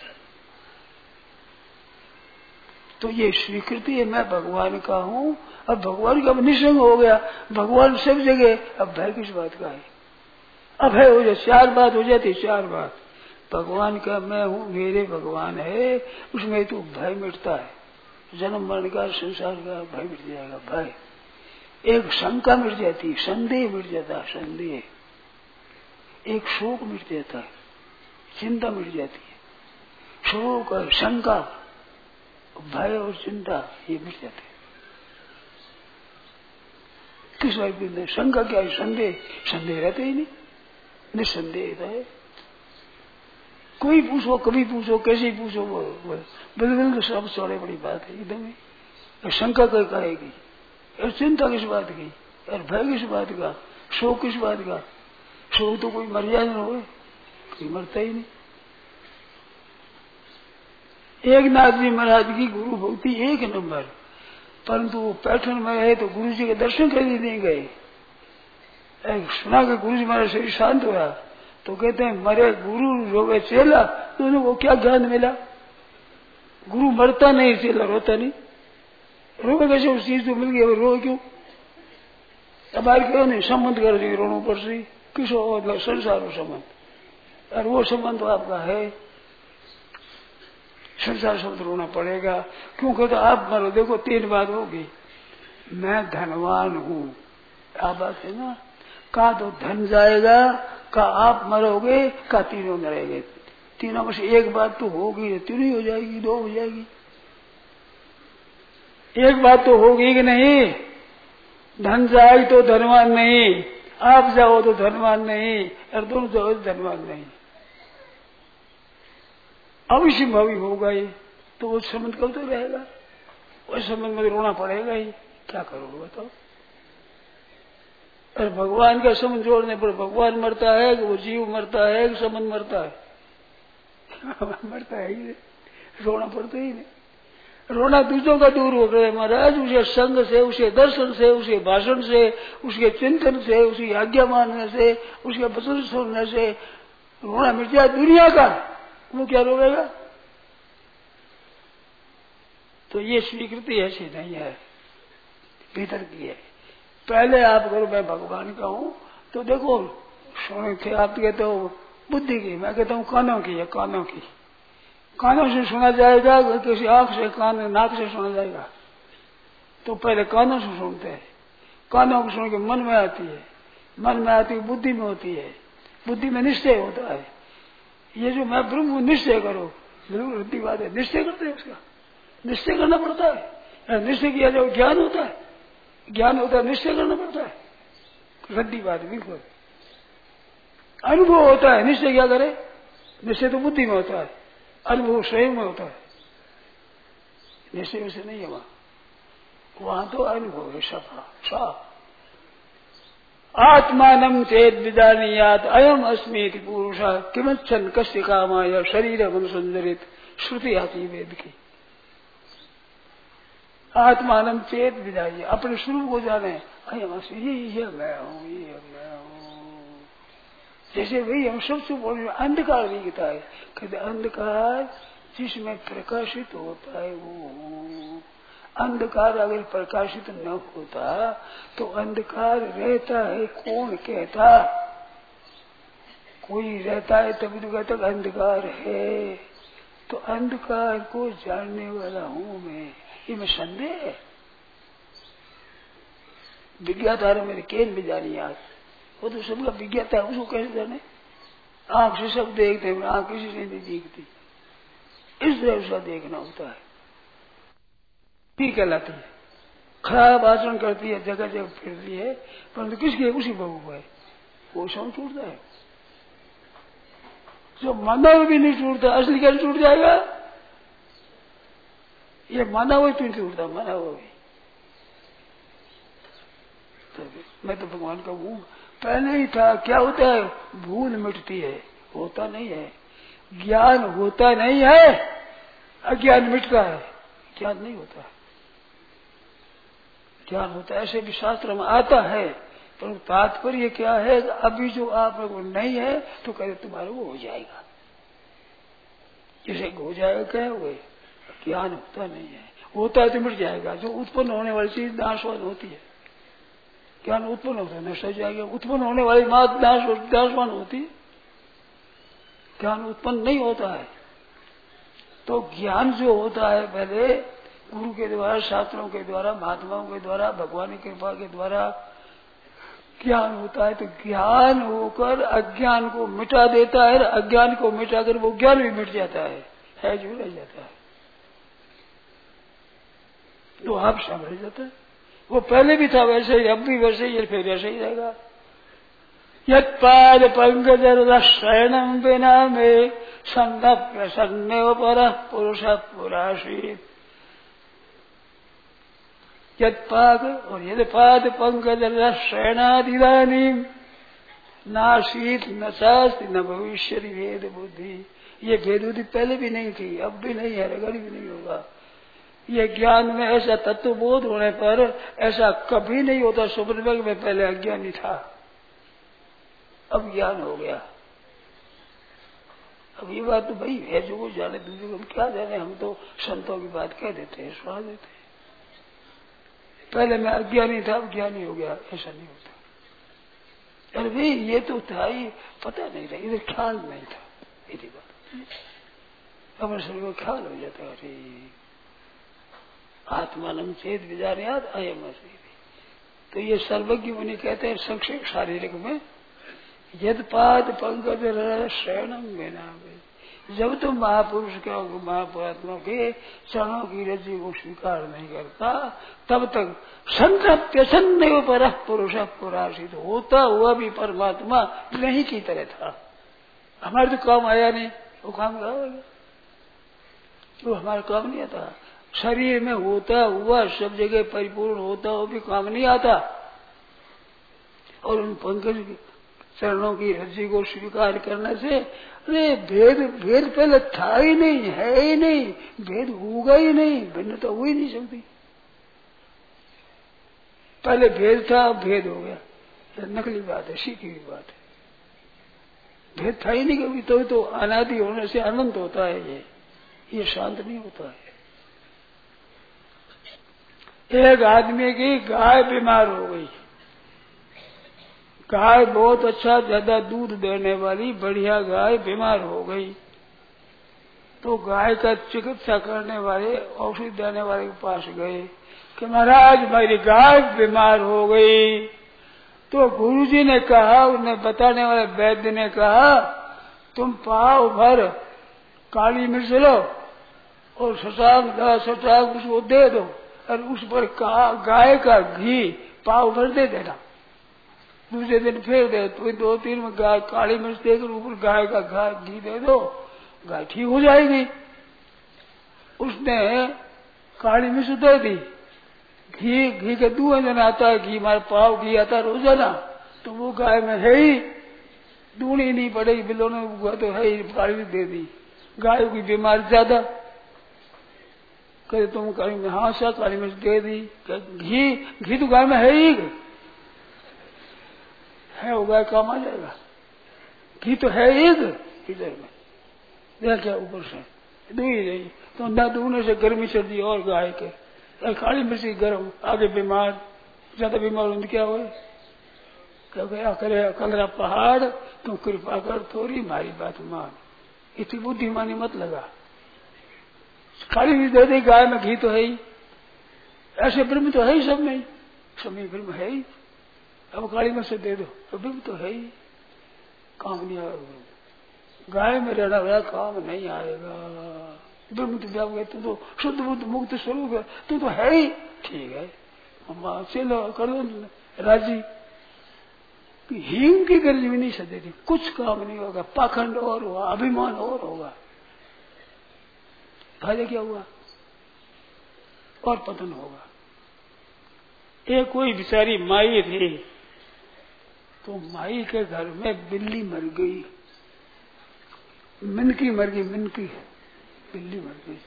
तो ये स्वीकृति है, मैं भगवान का हूँ, अब भगवान का निसंग हो गया, भगवान सब जगह, अब भय किस बात का है? अब है हो जाए, चार बात हो जाती, चार बात। भगवान का मैं हूँ, मेरे भगवान है, उसमें तो भय मिटता है, जन्म मरण का, संसार का भय मिट जाएगा, भय। एक शंका मिट जाती, संदेह मिट जाता है, संदेह, एक शोक मिट जाता है, चिंता मिट जाती है, शोक और शंका, भय और चिंता ये मिट जाते हैं। किस बात? शंका क्या है? संदेह, संदेह रहते ही नहीं, निसंदेह है। कोई पूछो, कभी पूछो, कैसे पूछो, वो बिल्कुल तो सब चौड़े बड़ी बात है एकदम ही। शंका कोई कहेगी, और चिंता किस बात की, और भय किस बात का, शोक किस बात का? शोक तो कोई मर जाए ना हो, कोई मरता ही नहीं। एक नाथ जी महाराज की गुरु भक्ति एक नंबर, परंतु वो पैठन में रहे तो गुरु जी के दर्शन करने नहीं गए। एक सुना के गुरु जी महाराज शरीर शांत हुआ तो कहते हैं मरे गुरु रोगे चेला, तो उन्हें वो क्या ज्ञान मिला? गुरु मरता नहीं, चेला रोता नहीं, रोगे कैसे? उस चीज तो मिल गई, वो रो क्यों? अब बाहर क्यों नहीं संबंध कर दी, रोनों पर से किस मतलब संसार संबंध, और वो संबंध तो आपका है, संसार शब्द रोना पड़ेगा। क्यों कहते आप मरो? देखो तीन बात होगी, मैं धनवान हूँ, आप बात है ना, का तो धन जाएगा, का आप मरोगे, का तीनों मरेंगे। तीनों में से एक बात तो होगी, तीनों ही हो जाएगी, दो हो जाएगी। एक बात तो होगी कि नहीं, धन जाए तो धनवान नहीं, आप जाओ तो धनवान नहीं, और दोनों जाओ तो धनवान नहीं। अवश्य भावी होगा ये, तो वो संबंध कब तो रहेगा? उस संबंध में रोना पड़ेगा ही, क्या करोगे बताओ? और भगवान का संबंध जोड़ने पर भगवान मरता है कि वो जीव मरता है कि संबंध मरता है? मरता है ही, रोना पड़ता ही नहीं। रोना दूसरों का दूर हो गया महाराज, उसे संग से, उसे दर्शन से, उसे भाषण से, उसके चिंतन से, उसकी आज्ञा मानने से, उसके वचन सुनने से रोना मिट जाए दुनिया का, वो क्या रोएगा? तो ये स्वीकृति ऐसी नहीं है, भीतर की है। पहले आप करो मैं भगवान का हूँ, तो देखो सुने थे आप कहते हो बुद्धि की, मैं कहता हूँ कानों की है, कानों की। कानों से सुना जाएगा, किसी आंख से, कान नाक से सुना जाएगा। तो पहले कानों से सुनते हैं, कानों को सुन के मन में आती है, मन में आती है बुद्धि में होती है, बुद्धि में निश्चय होता है। ये जो मैं ब्रह्म निश्चय करो, बिल्कुल रद्दी बात है। निश्चय करते हैं, उसका निश्चय करना पड़ता है। निश्चय किया जाए ज्ञान होता है, ज्ञान होता है, निश्चय करना पड़ता है। रद्दी बात बिल्कुल। अनुभव होता है, निश्चय क्या करे? निश्चय तो बुद्धि में होता है, अनुभव स्वयं में होता है। निश्चय वैसे नहीं है वहां तो अनुभव है साफ। आत्मानम चेत विजानीयात अयम अस्मीति पुरुष किमच्छन कस्य कामाय शरीर अनुसंजरित श्रुति आती वेद की। आत्मानम चेत विजानिए, अपने स्वरूप को जाने। अयम अस्मी, ये मैं हूँ, ये मैं हूँ। जैसे वही हम सबसे बोल अंधकार दिखता है, कहते अंधकार जिसमें प्रकाशित होता है वो। अंधकार अगर प्रकाशित न होता तो अंधकार रहता है कौन कहता? कोई रहता है तभी तो कहता अंधकार है। तो अंधकार को जानने वाला हूं मैं, ये में संदेह है? विज्ञाता मेरे केन भी जानी आज, वो तो सबका विज्ञाता है, उसको कैसे जाने? आंख से सब देखते हैं, आंख किसी से नहीं दिखती, इस तरह उसका देखना होता है। कहलाती है, खराब आचरण करती है, जगह जगह फिरती है, परंतु किसके? उसी बहू है, वो सब टूटता है। जो मानव भी नहीं टूटता, असली कैसे टूट जाएगा? ये माना हुआ क्यों टूटता? माना हुआ भी तो मैं तो भगवान का हूँ, पहले ही था। क्या होता है? भूल मिटती है, होता नहीं है। ज्ञान होता नहीं है, अज्ञान मिटता है, ज्ञान नहीं होता है। ज्ञान होता है, ऐसे भी शास्त्र में आता है, पर तात्पर्य क्या है? अभी जो आप लोगों नहीं है तो कहते तुम्हारे वो हो जाएगा। जैसे हो जाएगा क्या हुए? ज्ञान होता नहीं है, होता है तो मिट जाएगा। जो उत्पन्न होने वाली चीज नाशवान होती है, ज्ञान उत्पन्न होता है नष्ट हो जाएगा। उत्पन्न होने वाली बात नाशवान होती है, ज्ञान उत्पन्न नहीं होता है। तो ज्ञान जो होता है पहले गुरु के द्वारा, शास्त्रों के द्वारा, महात्माओं के द्वारा, भगवान की कृपा के द्वारा ज्ञान होता है। तो ज्ञान होकर अज्ञान को मिटा देता है, अज्ञान को मिटाकर वो ज्ञान भी मिट जाता है जो रह जाता है। तो आप समझ जाता है, वो पहले भी था वैसे ही, अब भी वैसे ही, फिर वैसे ही रहेगा। यत्पाद पंकज शरणम बिना में संग प्रसन्न पर पुरुष पुराशीत। यत्पाद और यदपाद पंकज शरणादिदानी नाशीत न शास्त्र न भविष्य भेद बुद्धि। ये भेद बुद्धि पहले भी नहीं थी, अब भी नहीं है, रगड़ी भी नहीं होगा। ये ज्ञान में ऐसा तत्वबोध होने पर ऐसा कभी नहीं होता। सुब्रमण्य में पहले अज्ञानी था, अब ज्ञान हो गया। अब ये बात तो भाई है, जो वो जाने, दूसरे को हम क्या जाने, हम तो संतों की बात कह देते हैं, सुना देते हैं। पहले मैं अज्ञानी था, अब ज्ञानी हो गया, ऐसा नहीं होता। अरे भाई ये तो था ही, पता नहीं था, इधर ख्याल नहीं था, यही बात। हमारे शरीर को ख्याल हो जाता है, अरे आत्मानम चेत विजानियात अयम अस्मि। तो ये सर्वज्ञ मुनि कहते हैं संक्षेप शारीरिक में, यदपाद पंकज शरणम बिना। जब तुम महापुरुष के महापुरात्मा के चरणों की रज्जु को स्वीकार नहीं करता, तब तक संतप्य सन्देव पर पुरुष पुराशित, होता हुआ भी परमात्मा नहीं की तरह था। हमारे तो काम आया नहीं, वो काम क्या होगा? तो हमारा काम नहीं आता। शरीर में होता हुआ सब जगह परिपूर्ण होता हुआ भी काम नहीं आता। और उन पंकज चरणों की रज्जु को स्वीकार करने से, अरे भेद पहले था ही नहीं, है ही नहीं, भेद होगा ही नहीं, भिन्नता हो ही नहीं सकती। पहले भेद था, अब भेद हो गया, नकली बात है, सीखी हुई बात है। भेद था ही नहीं कभी, तो अनादि होने से अनंत होता है, ये शांत नहीं होता है। एक आदमी की गाय बीमार हो गई, गाय बहुत अच्छा ज्यादा दूध देने वाली बढ़िया गाय बीमार हो गई। तो गाय का चिकित्सा करने वाले, औषधि देने वाले के पास गए कि महाराज मेरी गाय बीमार हो गई। तो गुरुजी ने कहा, उन्हें बताने वाले वैद्य ने कहा, तुम पाव भर काली मिर्च लो और सटाक उसको दे दो और उस पर गाय का घी पाव भर दे देना। दूसरे दिन फिर दे तो 2-3 में गाय काली मिर्च देकर ऊपर गाय का घी दे दो, गाय ठीक हो जाएगी। उसने काली मिर्च दे दी, घी का 2 दिन आता है, घी हमारे पाव घी आता है रोजाना, तो वो गाय में है ही, दूनी नहीं पड़ेगी, बिलोने हुआ तो है ही, काली मिर्च दे दी। गाय की बीमारी ज्यादा, कहते तुम काली मिर्च, हाँ सर काली मिर्च दे दी। घी तो गाय में है ही है, वो गाय काम आ जाएगा, घी तो है ही इधर में, देख क्या ऊपर से दू ही रही। तो ना दूने से गर्मी सर्दी और गाय के काली मिर्ची गर्म, आगे बीमार, ज्यादा बीमार होने क्या हुए, क्या गया करे कलरा पहाड़, तुम कृपा कर थोड़ी मारी बात मान, इतनी बुद्धिमानी मत लगा। काली मिर्च दे दी, गाय में घी तो है ही, ऐसे ब्रह्म तो है ही सब में, सब में ब्रह्म है ही, अब काली मिर्च दे दो तो ब्रह्म तो है ही, काम नहीं आएगा। गाय में रहना वाला काम नहीं आएगा, ब्रह्म तो जाओगे तो शुद्ध बुद्ध मुक्त स्वरूप है, तू तो है ही, ठीक है अम्मा चलो कर दो राजी। हींग की गर्ज भी नहीं सदेती, कुछ काम नहीं होगा, पाखंड और हुआ, अभिमान और होगा, फायदा क्या हुआ, और पतन होगा। एक कोई बेचारी माई थी, तो माई के घर में बिल्ली मर गई, मिनकी मर गई, मिनकी बिल्ली मर गई।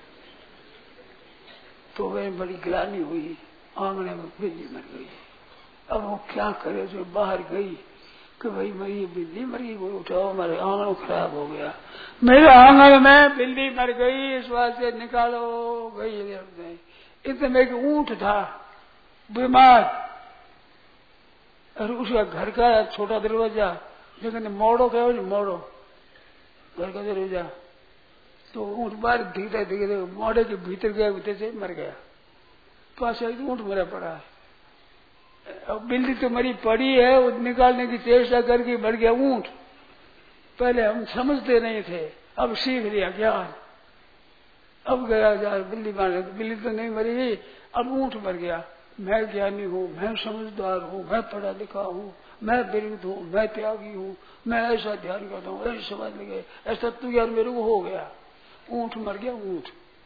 तो वह बड़ी गिलानी हुई, आंगने में बिल्ली मर गई। अब वो क्या करे, जो बाहर गई कि भाई मेरी बिल्ली मर गई, कोई उठाओ, हमारे आंगन खराब हो गया, मेरे आंगन में बिल्ली मर गई, इस बात से निकालो। गई इतने में एक ऊंट था बीमार, और उसका घर का छोटा दरवाजा, लेकिन मोड़ो क्या हो, मोड़ो घर का दरवाजा, तो ऊंट बाहर धीरे धीरे मोड़े के भीतर गया, भीतर से मर गया। पास ऊंट मरा पड़ा है, अब बिल्ली तो मरी पड़ी है, वो निकालने की चेष्टा करके मर गया ऊंट। पहले हम समझते नहीं थे, अब सीख लिया ज्ञान, अब गया जा बिल्ली मारने, बिल्ली तो नहीं मरी, अब ऊंट मर गया। मैं ज्ञानी हूँ, मैं समझदार हूँ, मैं पढ़ा लिखा हूँ, मैं विरुद्ध हूँ, मैं त्यागी हूँ, मैं ऐसा ध्यान करता हूँ, ऐसे समझ लगे, ऐसा तू यार मेरे को हो गया। ऊंट मर गया, ऊंट,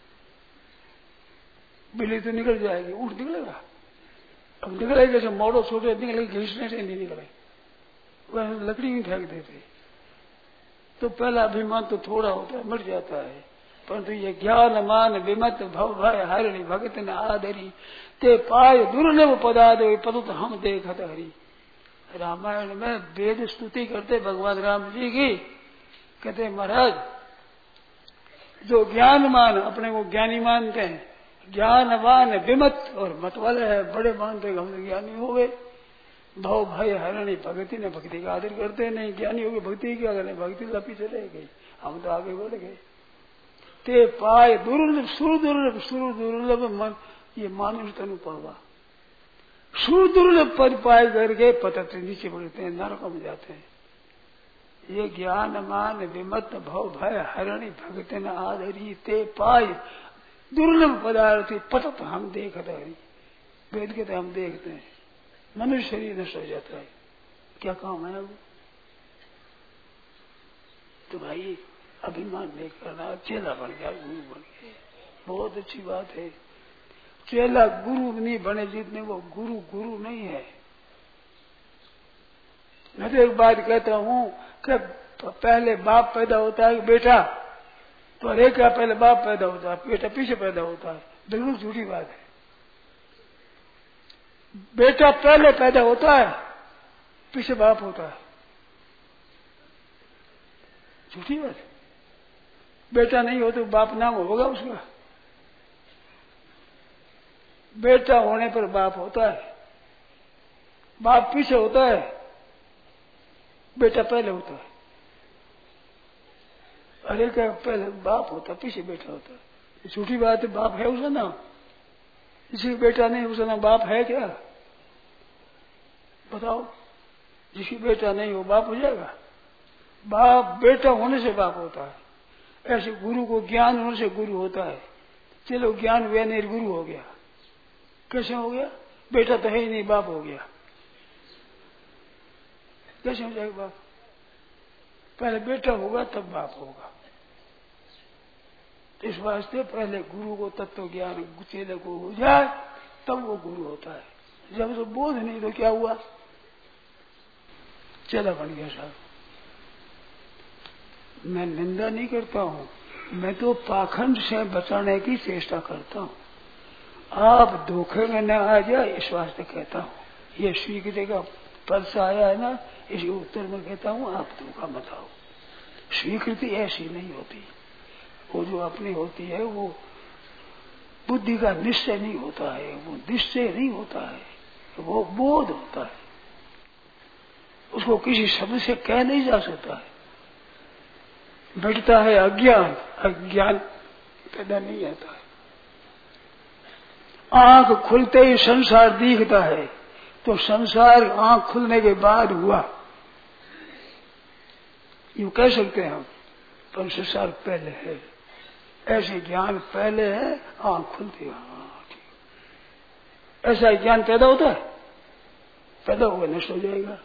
बिल्ली तो निकल जाएगी, ऊंट निकलेगा। अब निकलेगी जैसे मोड़ो छोटे निकलेगी, घिसने से नहीं निकले, वह लकड़ी भी फेंक देते। तो पहला अभिमान तो थोड़ा होता है, मर जाता है, परंतु ये ज्ञान मान विमत भव भय हरिणी भगत न आदरी ते पाय दुर्लभ पदार्थ पद तो हम देखत हरी। रामायण में वेद स्तुति करते भगवान राम जी की, कहते महाराज जो ज्ञानमान अपने को ज्ञानी मानते हैं, ज्ञानवान विमत और मत वाले है बड़े मानते हम ज्ञानी हो गए, भव भय हरिणी भक्ति ने भक्ति का आदर करते नहीं, ज्ञानी हो गए भक्ति क्या करें, भक्ति तो पीछे रह गई, हम तो आगे बढ़ गए। ते पाए दुर्लभ सुर दुर्लभ मन, ये मानुष तनु पावा, सुर दुर्लभ पद पाए करके पतत नीचे बढ़ते हैं, नरक में जाते हैं। ये ज्ञान मान विमत भव भय हरिणी भक्ति न आदरी ते पाए दुर्लभ पदार्थ पतत हम देखते हरी। वेद के हम देखते हैं, मनुष्य शरीर नष्ट हो जाता है, क्या काम है वो। तो भाई अभिमान नहीं करना, चेला बन गया, गुरु बन गया, बहुत अच्छी बात है। चेला गुरु नहीं बने जितने वो गुरु गुरु नहीं है। मैं तो एक बात कहता हूँ कि पहले बाप पैदा होता है बेटा, तो अरे क्या पहले बाप पैदा होता है, बेटा पीछे पैदा होता है, बिल्कुल झूठी बात है। बेटा पहले पैदा होता है, पीछे बाप होता है, झूठी बात है। बेटा नहीं हो तो बाप नाम होगा उसका, बेटा होने पर बाप होता है, बाप पीछे होता है, बेटा पहले होता है। अरे क्या पहले बाप होता पीछे बेटा होता, झूठी बात है। बाप है उसका नाम, जिसकी बेटा नहीं उसका नाम बाप है क्या? बताओ, जिसकी बेटा नहीं हो बाप हो जाएगा? बाप बेटा होने से बाप होता है। ऐसे गुरु को ज्ञान होने से गुरु होता है। चलो ज्ञान हुआ नहीं, गुरु हो गया। कैसे हो गया? बेटा तो है ही नहीं, बाप हो गया। कैसे हो जाएगा बाप? पहले बेटा होगा तब बाप होगा। तो इस वास्ते पहले गुरु को तत्व ज्ञान चेले को हो जाए तब वो गुरु होता है। जब तो बोध नहीं तो क्या हुआ? चेला बन गया साहब। मैं निंदा नहीं करता हूँ, मैं तो पाखंड से बचाने की चेष्टा करता हूँ। आप धोखे में न आ जाए इस वास्ते कहता हूँ। ये स्वीकृति का पद से आया है ना, इसी उत्तर में कहता हूँ आप धोखा मत आओ। स्वीकृति ऐसी नहीं होती, वो जो अपनी होती है वो बुद्धि का निश्चय नहीं होता है, वो निश्चय नहीं होता है, वो बोध होता है। उसको किसी शब्द से कह नहीं जा सकता है। बैठता है अज्ञान, अज्ञान पैदा नहीं आता है। आंख खुलते ही संसार दिखता है, तो संसार आंख खुलने के बाद हुआ, यूं कह सकते हैं हम। पर संसार पहले है, ऐसे ज्ञान पहले है, आंख खुलती है। ऐसा ज्ञान पैदा होता है, पैदा हुआ नष्ट हो जाएगा।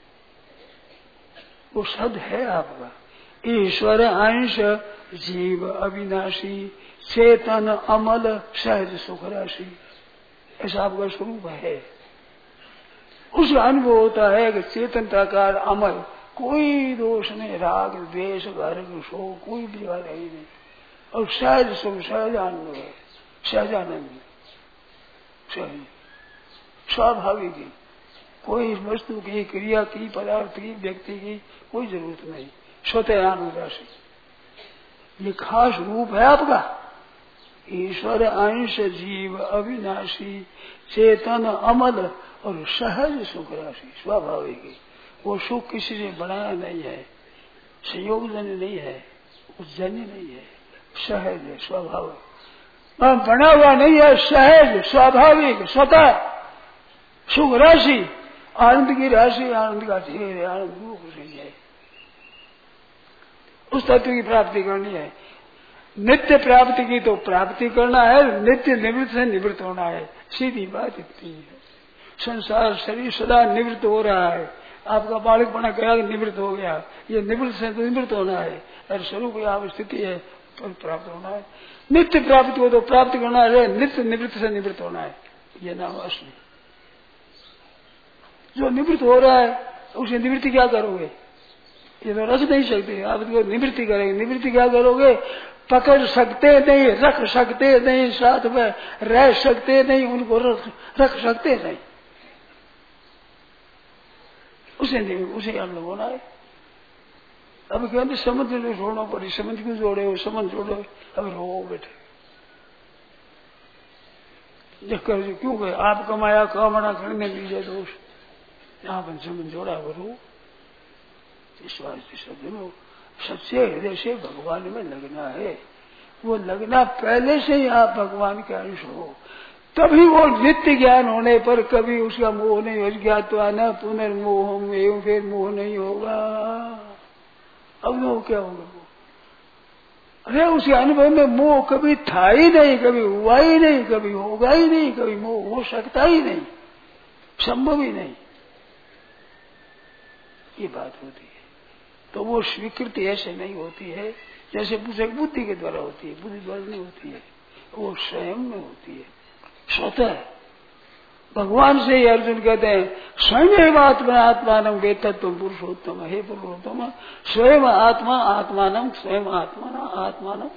वो शब्द है आपका, ईश्वर अंश जीव अविनाशी चेतन अमल सहज सुख राशि, ऐसा आपका स्वरूप है। उसका अनुभव होता है कि चेतनताकार अमल, कोई दोष नहीं, राग द्वेष गर्व शोक कोई बिगाड़ ही नहीं, और सहज सुख सहजानंद है, सहजानंद सहज स्वाभाविक ही। कोई वस्तु की क्रिया की पदार्थ की व्यक्ति की कोई जरूरत नहीं, स्वतः आनंद राशि। ये खास रूप है आपका, ईश्वर अंश जीव अविनाशी चेतन अमल और सहज सुख राशि स्वाभाविक है। वो सुख किसी ने बनाया नहीं है, संयोगजन्य नहीं है, उज्जन्य नहीं है, सहज है, स्वाभाविक। बना हुआ नहीं है, सहज स्वाभाविक स्वतः सुख राशि, आनंद की राशि, आनंद का ढेर है, आनंद रूप नहीं है। उस तत्व की प्राप्ति करनी है। नित्य प्राप्ति की तो प्राप्ति करना है, नित्य निवृत्त से निवृत्त होना है, सीधी बात इतनी है। संसार शरीर सदा निवृत्त हो रहा है। आपका बालक बना गया निवृत्त हो गया, ये निवृत्त से तो निवृत्त होना है, और स्वरूप यहाँ स्थिति है तो प्राप्त होना है। नित्य प्राप्ति को तो प्राप्त करना है, नित्य निवृत्त से निवृत्त होना है, ये नाम असली। जो निवृत्त हो रहा है उसे निवृत्ति क्या करोगे? ये तो रख नहीं सकते, आप तो निवृत्ति करेंगे। निवृत्ति क्या करोगे? पकड़ सकते नहीं, रख सकते नहीं, साथ में रह सकते नहीं, उनको रख सकते नहीं, उसे अनुभव होना है। अब कहते समुद्र को छोड़ना पड़ी, समुद्र क्यों जोड़े हो? समुद्र जोड़ो, अब रो बेटे देखकर क्यों गए? आप कमाया कामना करने दीजिए दोष, यहाँ पर समुद्र जोड़ा करो। इस वास्ते सज्जनों, सच्चे हृदय से भगवान में लगना है। वो लगना पहले से ही आप भगवान के अंश हो, तभी वो नित्य ज्ञान होने पर कभी उसका मोह नहीं हो। ज्ञात्वा न पुनर्मोह एवं फिर मोह नहीं होगा। अब मोह क्या होगा? वो अरे उसके अनुभव में मोह कभी था ही नहीं, कभी हुआ ही नहीं, कभी होगा ही नहीं, कभी मोह हो सकता ही नहीं, संभव ही नहीं। ये बात होती है। तो वो स्वीकृति ऐसे नहीं होती है जैसे बुद्धि के द्वारा होती है। बुद्धि द्वारा नहीं होती है, वो स्वयं में होती है, स्वतः। भगवान से ही अर्जुन कहते हैं स्वयं आत्मा आत्मान वेत्तम पुरुषोत्तम, हे पुरुषोत्तम स्वयं आत्मा आत्मान स्वयं आत्मा आत्मान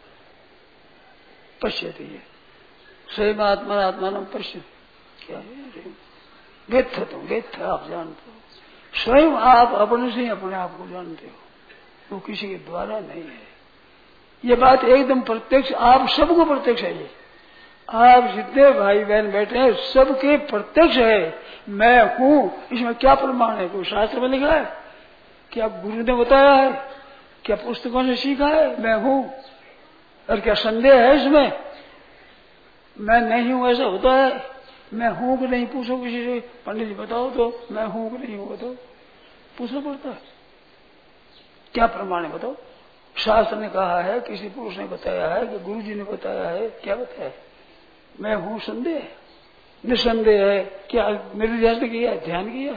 पश्यति है। स्वयं आत्मा आत्मान पश्यति क्या है? वेत्त तुम वेत्त, आप जानते हो। स्वयं आप अपने से ही अपने आप को जानते हो, वो किसी के द्वारा नहीं है। ये बात एकदम प्रत्यक्ष, आप सबको प्रत्यक्ष है। ये आप जितने भाई बहन बैठे हैं सबके प्रत्यक्ष है मैं हूँ। इसमें क्या प्रमाण है? कोई शास्त्र में लिखा है? क्या गुरु ने बताया है? क्या पुस्तकों से सीखा है मैं हूं? और क्या संदेह है इसमें? मैं नहीं हूं ऐसा होता है? मैं हूं कि नहीं पूछो किसी से, पंडित जी बताओ तो मैं हूं कि नहीं हूं बताओ, पूछना पड़ता है। क्या प्रमाण है बताओ? शास्त्र ने कहा है, किसी पुरुष ने बताया है कि गुरु जी ने बताया है, क्या बताया है? मैं हूं संदेह, निसंदेह है। क्या निर्ध्यास किया, ध्यान किया,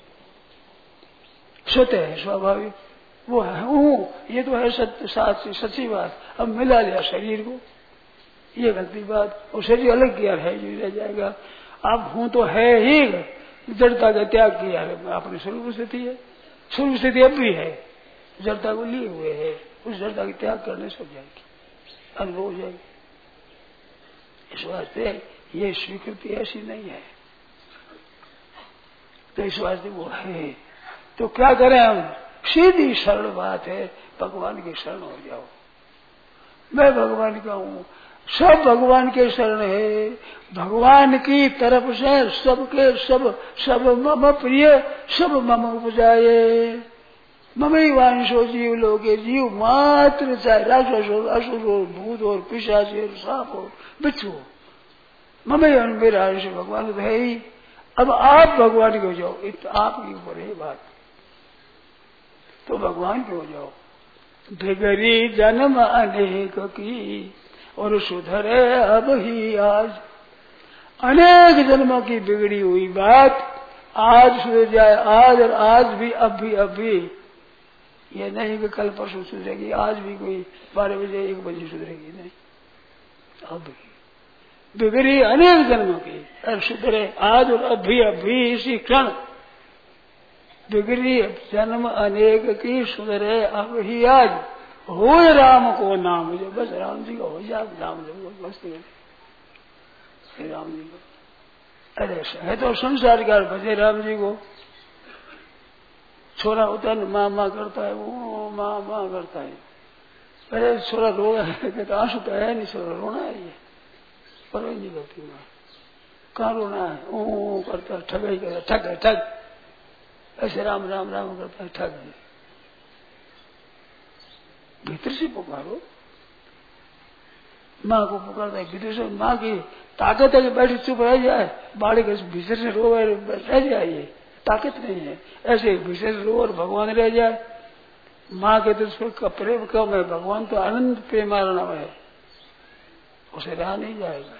स्वतः है, स्वाभाविक वो है हूं, ये तो है सत्य, सच्ची बात। अब मिला लिया शरीर को, ये गलती बात, और शरीर अलग किया है जो रह जाएगा। अब हूं तो है ही, जड़ता का त्याग किया है आपने, स्वरूप स्थिति है, स्वरूप स्थिति अब भी है, जड़ता को लिए हुए है, उस जड़ता का त्याग करने से हो जाएगी, अनुभव हो जाएगी। इस वास्ते ये स्वीकृति ऐसी नहीं है, तो इस वास्ते वो है। तो क्या करें हम? सीधी सरल बात है, भगवान की शरण हो जाओ। मैं भगवान का हूं, सब भगवान के शरण है, भगवान की तरफ से सबके सब मम प्रिय, सब मम उपजाए। ममई वांशो जीव लोगे, जीव मात्र, चाहे राक्षस हो, असुर हो, भूत हो, पिशाच हो, सांप हो, बिच्छू हो, ममई मेरा अंश भगवान तो है ही। अब आप भगवान के हो जाओ, आपके ऊपर है बात, तो भगवान के हो जाओ। बिगड़ी जन्म अनेक की और सुधरे अब ही आज। अनेक जन्मों की बिगड़ी हुई बात आज सुधर जाए, आज और आज भी, अब भी। ये नहीं कि कल परसों सुधरेगी, आज भी कोई 12 बजे 1 बजे सुधरेगी, नहीं, अब भी बिगड़ी अनेक जन्मों की और सुधरे आज और अब भी इसी क्षण। बिगड़ी जन्म अनेक की सुधरे अब ही आज, हो राम को नाम, जो बस राम जी का हो जाए नाम, जो मस्ती राम जी को। अरे है तो संसार का, भजे राम जी को। छोरा होता है माँ माँ करता है, वो माँ माँ करता है। अरे छोरा रो रहा है तो आंसू तो है नहीं, छोरा रोना है, ये पर नहीं करती माँ, कहाँ रोना है, ओ करता है, ठगाई करता, ठग है ठग, ऐसे राम राम राम करता है, ठग है। भीतर से पुकारो, माँ को पुकारता है भीतर से, माँ की ताकत है कि बैठी चुप रह जाए, बाड़ी के भीतर से रो रह जाए, ये ताकत नहीं है। ऐसे भीतर से रो और भगवान रह जाए, माँ के तो उसको प्रेम कम है, भगवान तो आनंद प्रेमारणव है, उसे रहा नहीं जाएगा।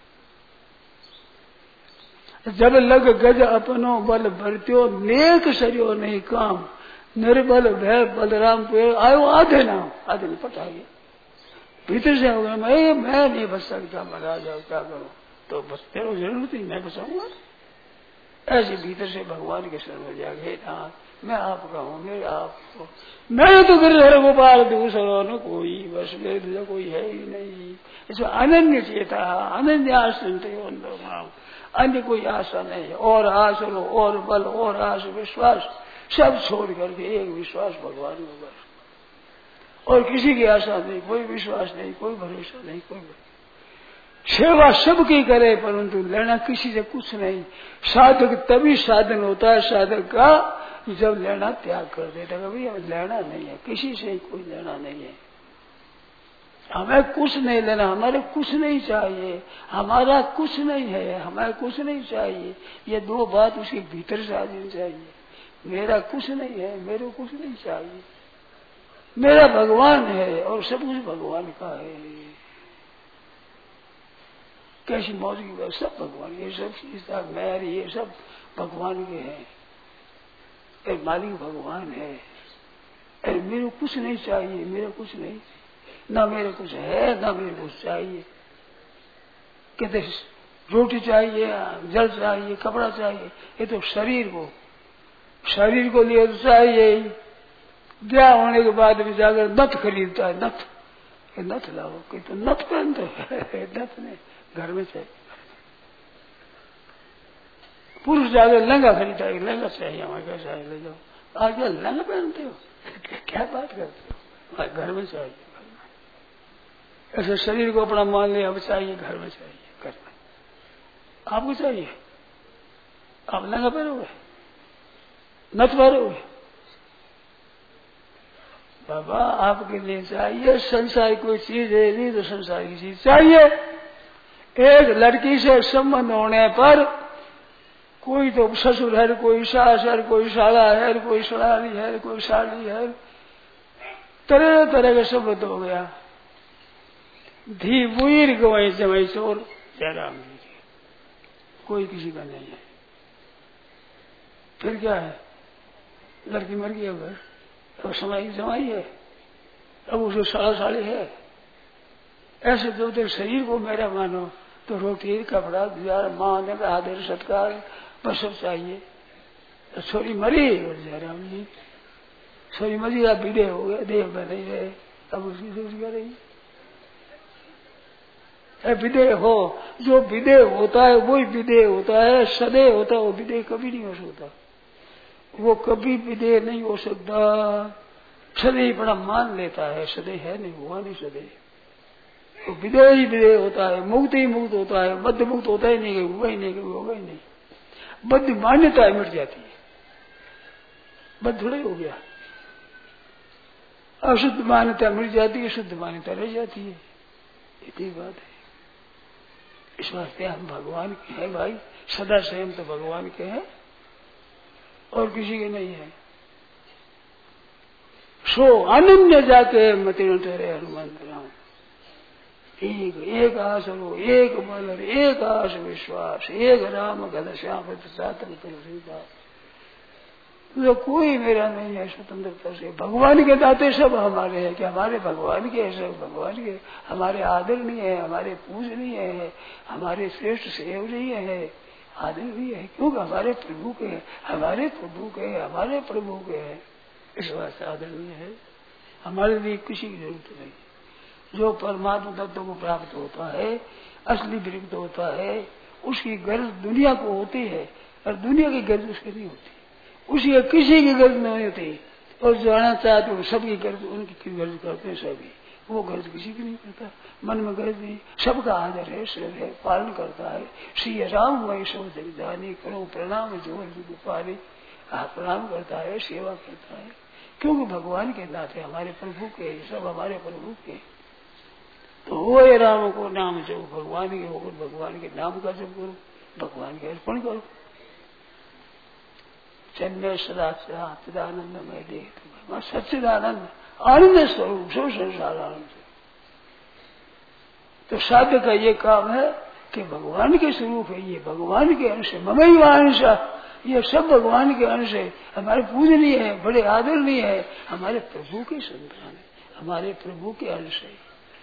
जब लग गज अपनो बल भरत्यो, नेक सरियो नहीं काम, निर्बल भय बलराम पे आयो आधे नाम, आधे नहीं पता गया। भीतर से हो गया मैं नहीं बच सकता, मरा जाओ क्या करो, तो बस तेरे जरूरत नहीं, मैं बचाऊंगा। ऐसे भीतर से भगवान के शरण हो जाएंगे, हाँ मैं आपका हूँ, मेरे आपको, मैं तो गिरधर गोपाल दूसरा न कोई, बस मेरे दूसरा कोई है ही नहीं। इसमें अनन्य चेता, अनन्य आश्रम, अन्य कोई आशा नहीं, और आशा और बल और आशा विश्वास सब छोड़ करके एक विश्वास भगवान में बस, और किसी की आशा नहीं, कोई विश्वास नहीं, कोई भरोसा नहीं, कोई सेवा सबकी करे परंतु लेना किसी से कुछ नहीं। साधक तभी साधन होता है साधक का, जब लेना त्याग कर देता, कभी लेना नहीं है, किसी से कोई लेना नहीं है। हमें कुछ नहीं लेना, हमारे कुछ नहीं चाहिए, हमारा कुछ नहीं है, हमें कुछ नहीं चाहिए, ये दो बात उसके भीतर से आ जानी चाहिए। मेरा कुछ नहीं है, मेरे कुछ नहीं चाहिए, मेरा भगवान है और सब कुछ भगवान का है। कैसी मौज की बात, सब भगवान, ये सब सीता मैर ये सब भगवान के हैं, मालिक भगवान है। अरे मेरे कुछ नहीं चाहिए, मेरे कुछ नहीं, ना मेरे कुछ है ना मेरे कुछ चाहिए। कहते रोटी चाहिए, जल चाहिए, कपड़ा चाहिए, ये तो शरीर को लिए तो चाहिए ही। ब्याह होने के बाद भी जाकर नथ खरीदता है, नथ लाओ, कोई तो नथ पहनते है, नथ नहीं घर में चाहिए। पुरुष जाकर लहंगा खरीदता है, लहंगा चाहिए, हमारे घर चाहिए, ले जाओ। आज लहंगा पहनते हो, क्या बात करते हो, घर में चाहिए। ऐसे शरीर को अपना मान लिया, अब चाहिए घर में चाहिए, घर में आपको चाहिए, आप लहंगा पहनोगे, नथ पहनोगे, बाबा आपके लिए चाहिए संसार कोई चीज है नहीं तो संसार की चीज चाहिए। एक लड़की से संबंध होने पर कोई तो ससुर है, कोई सास है, कोई साला है, कोई सलाली है, कोई साली है, तरह तरह के संबंध हो गया। धी बुईर गवाई जमाई चोर जयराम जी की, कोई किसी का नहीं है। फिर क्या है, लड़की मर गई अगर अब समाई जमाई है, अब उसको साला साली है। ऐसे जो देर शरीर को मेरा मानो तो रोटी कपड़ा गुजार मान आदर सत्कार बस सब चाहिए। तो छोरी मरी और जयराम जी छोरी मरी, आप विदे हो गए, देह में नहीं रहे, अब उसकी सोच कर रही विदे हो। जो विदे होता है वही विदे होता है, सदे होता है वो विदे कभी नहीं हो सकता, वो कभी विदे नहीं हो सकता। सदे बड़ा मान लेता है, सदे है नहीं, हुआ नहीं सदे, तो विदे ही विदे होता है, मुक्त ही मुक्त होता है, बद्ध मुक्त होता ही नहीं, हुआ ही नहीं, होगा ही नहीं। बद्ध मान्यता मिट जाती है, बद्ध थोड़ा हो गया, अशुद्ध मान्यता मिट जाती है, शुद्ध मान्यता रह जाती है, इतनी बात है। इस वास्ते हम भगवान के हैं भाई, सदा से हम तो भगवान के हैं और किसी के नहीं है। सो अनन्य जाके मति न ठहरे हनुमंत राम। एक आस रो, एक बल, एक आस विश्वास, एक राम गद श्याम सातम तुलसीदास। तो कोई मेरा नहीं है स्वतंत्रता से, भगवान के दाते सब हमारे हैं। कि हमारे भगवान के सब भगवान के, हमारे आदरणीय है, हमारे पूजनीय है, हमारे श्रेष्ठ सेवनीय है, आदरणीय है, क्योंकि हमारे प्रभु के, हमारे प्रभु के, हमारे प्रभु के है, इस वास्ते आदरणीय है। हमारे लिए किसी की जरूरत नहीं। जो परमात्मा तत्व को प्राप्त होता है, असली विरक्त होता है, उसकी गर्ज दुनिया को होती है और दुनिया की गर्ज उसकी नहीं होती, उसी किसी की गर्ज नहीं होती। और जो आना चाहते हो सबकी गर्ज, उनकी गर्ज करते हैं सभी, वो गर्ज किसी की नहीं करता। मन में गर्ज नहीं, सबका आदर है, श्रेय है, पालन करता है। श्री राम वही सब जगदानी करो प्रणाम जो गोपाली, प्रणाम करता है, सेवा करता है, क्योंकि भगवान के नाते हमारे प्रभु के, सब हमारे प्रभु के। तो हो राम को नाम जो भगवान के होकर भगवान के नाम का जप करो, भगवान के अर्पण करो। चन्मय सदा सच्चिदानंद में देख सच्चिदानंद आनंद स्वरूप सो संसार आनंद। तो साध्य का ये काम है कि भगवान के स्वरूप है, ये भगवान के अंश है, ममई अंश, ये सब भगवान के अंश है, हमारे पूजनीय है, बड़े आदरणीय है, हमारे प्रभु के संतान है, हमारे प्रभु के अंश है।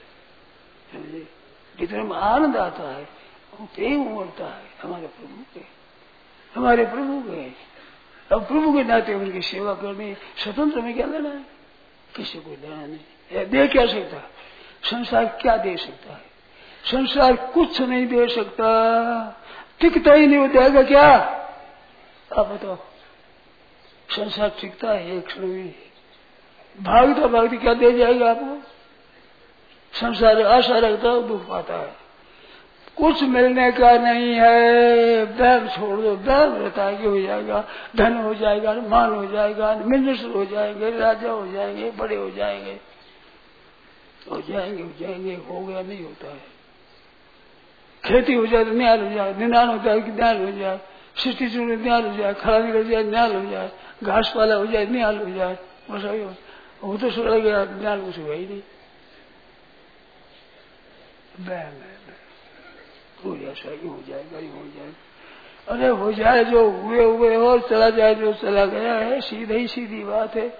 जितने में आनंद आता है वो प्रेम उमड़ता है हमारे प्रभु के, हमारे प्रभु के। अब प्रभु के नाते उनकी सेवा करनी, स्वतंत्र में क्या लेना है, किसी को देना नहीं। दे क्या सकता, संसार क्या दे सकता है, संसार कुछ नहीं दे सकता, टिकता ही नहीं, हो जाएगा क्या आप बताओ। संसार टिकता है एक क्षण में, भागता भागते क्या दे जाएगा आपको। संसार आशा रखता है, दुख पाता है, कुछ मिलने का नहीं है। बैग छोड़ दो, बैग रहता है कि हो जाएगा, धन हो जाएगा, मान हो जाएगा, मिनिस्टर हो जाएंगे, राजा हो जाएंगे, बड़े हो जाएंगे, हो जाएंगे, हो जाएंगे, हो गया नहीं होता है। खेती हो जाए तो न्याल हो जाए, निदान हो जाए कि न्याल हो जाए, सृष्टि चुन न्याल हो जाए, खराबी हो जाए न्याल हो जाए, घास पाला हो जाए न्याल हो जाए, वो तो सुन गया न्याल कुछ हुआ ही नहीं। हो जाएगा, हो जाएगा, अरे हो जाए जो हुए हुए हो, चला जाए जो चला गया है, सीधी ही सीधी बात है।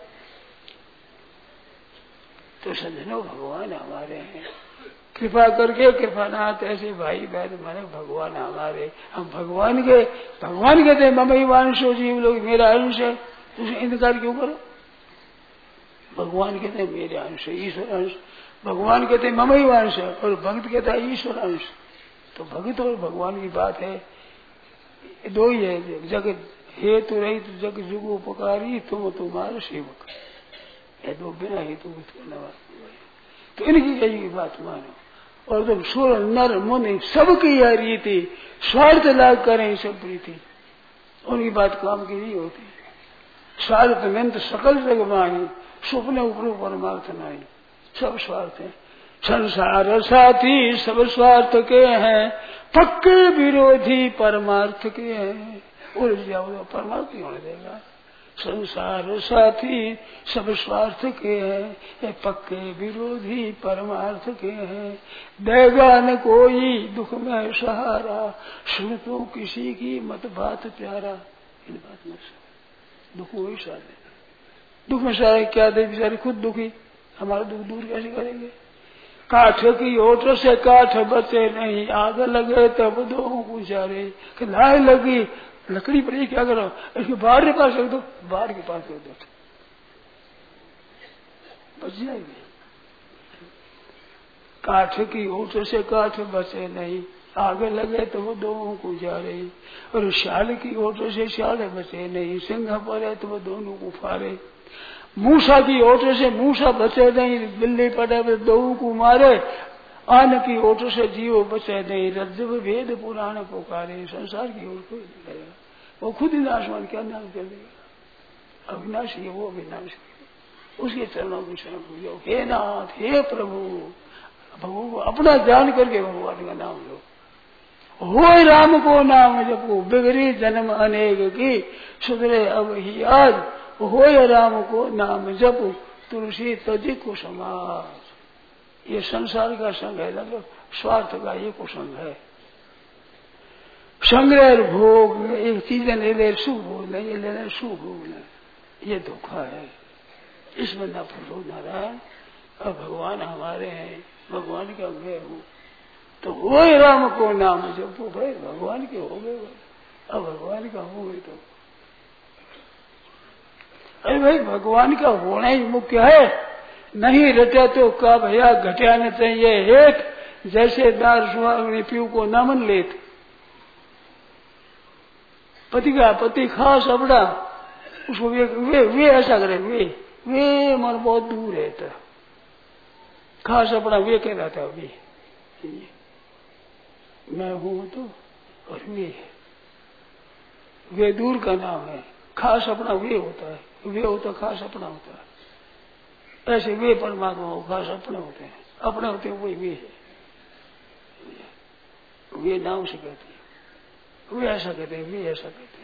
तो सज्जनों भगवान हमारे हैं, कृपा करके कृपानाथ ऐसे भाई बहन हमारे भगवान हमारे, हम भगवान के, भगवान कहते हैं ममई वांशो जीव लोग मेरा अंश है, तुझे इनकार क्यों करो। भगवान कहते हैं मेरे अंश है, ईश्वर अंश। भगवान कहते हैं ममई वांश है और भक्त कहता है ईश्वर अंश। तो भक्त और भगवान की बात है, दो ही है। जगत हेतु रहित जग जुग उपकारी, तुम तुम्हारे सेवक, ये दो बिना हेतु तो इनकी कही बात मानो। और जब सुर नर मुनि सबकी यह रीति, स्वार्थ लाभ करें सब प्रीति, उनकी बात काम की नहीं होती। स्वार्थ में तो सकल जग माही, स्वप्न उपरो परमार्थ नहीं, सब स्वार्थ है। संसार साथी सब स्वार्थ के हैं, पक्के विरोधी परमार्थ के हैं। उलझ जाओ तो परमार्थ नहीं होने देगा। संसार साथी सब स्वार्थ के हैं, ये पक्के विरोधी परमार्थ के हैं। देगा न कोई दुख में सहारा, सुन तो किसी की मत बात प्यारा। इन बात में दुख वही सारे, दुख में सारे क्या दे बेचारे खुद दुखी, हमारा दुख दूर कैसे करेंगे। काठ की ओट से काठ बचे नहीं, आग लगे तब दो गुजारे। लाए लगी लकड़ी पड़ी, क्या करो, इसके बाहर के पास रख दो, बाहर के पास रख दो, बच जाएगी। काठ की ओट से काठ बचे नहीं, आग लगे तो वो दोनों को जारे। और शाल की ओट से शाल बचे नहीं, सिंह पड़े तो वो दोनों को फाड़े। मूसा की ओट से मूसा बचे नहीं, बिल्ली पड़े तो दोनों को मारे। अन्न की ओट से जीव बचे नहीं, रज्जब भेद पुराण पुकारे। संसार की ओर कोई नहीं करेगा, वो खुद ही नाशवान, क्या नाश कर देगा। अविनाशी है वो, अविनाशी उसके चरणों को शरण हो जाओ। हे नाथ, हे प्रभु, अपना जान करके भगवान का नाम लो। हो राम को नाम जपो, बिगड़ी जन्म अनेक की, सुधरे अब ही आज। हो राम को नाम जपो, तुलसी तजी को समाज। ये संसार का संग है, मतलब स्वार्थ का ये कुसंग है। संग्रह भोग, एक चीज ले ले सुख भोग ले, ये ले ले सुख भोग ले, ये धोखा है। इसमें न फलो नारायण। अब भगवान हमारे हैं, भगवान का मैं हूँ, तो वो राम को नाम जपो। भाई भगवान के हो गए, अब भगवान का हो गए तो अरे भाई भगवान का होना ही मुख्य है। नहीं रचा तो का भैया घटिया न चाहिए हेत, जैसे दार सुहागनी पीऊ को नमन लेत। पति का पति खास अपना, उसको वे ऐसा करे, वे मन बहुत दूर रहता, खास अपना वे कहलाता। मैं हूं तो, और वे दूर का नाम है। खास अपना वे होता है, वे होता खास अपना होता है। ऐसे वे परमात्मा हो, खास अपने होते हैं, अपने होते हैं वही वे है। वे नाम से कहते हैं, वे ऐसा कहते हैं, वे ऐसा कहते हैं।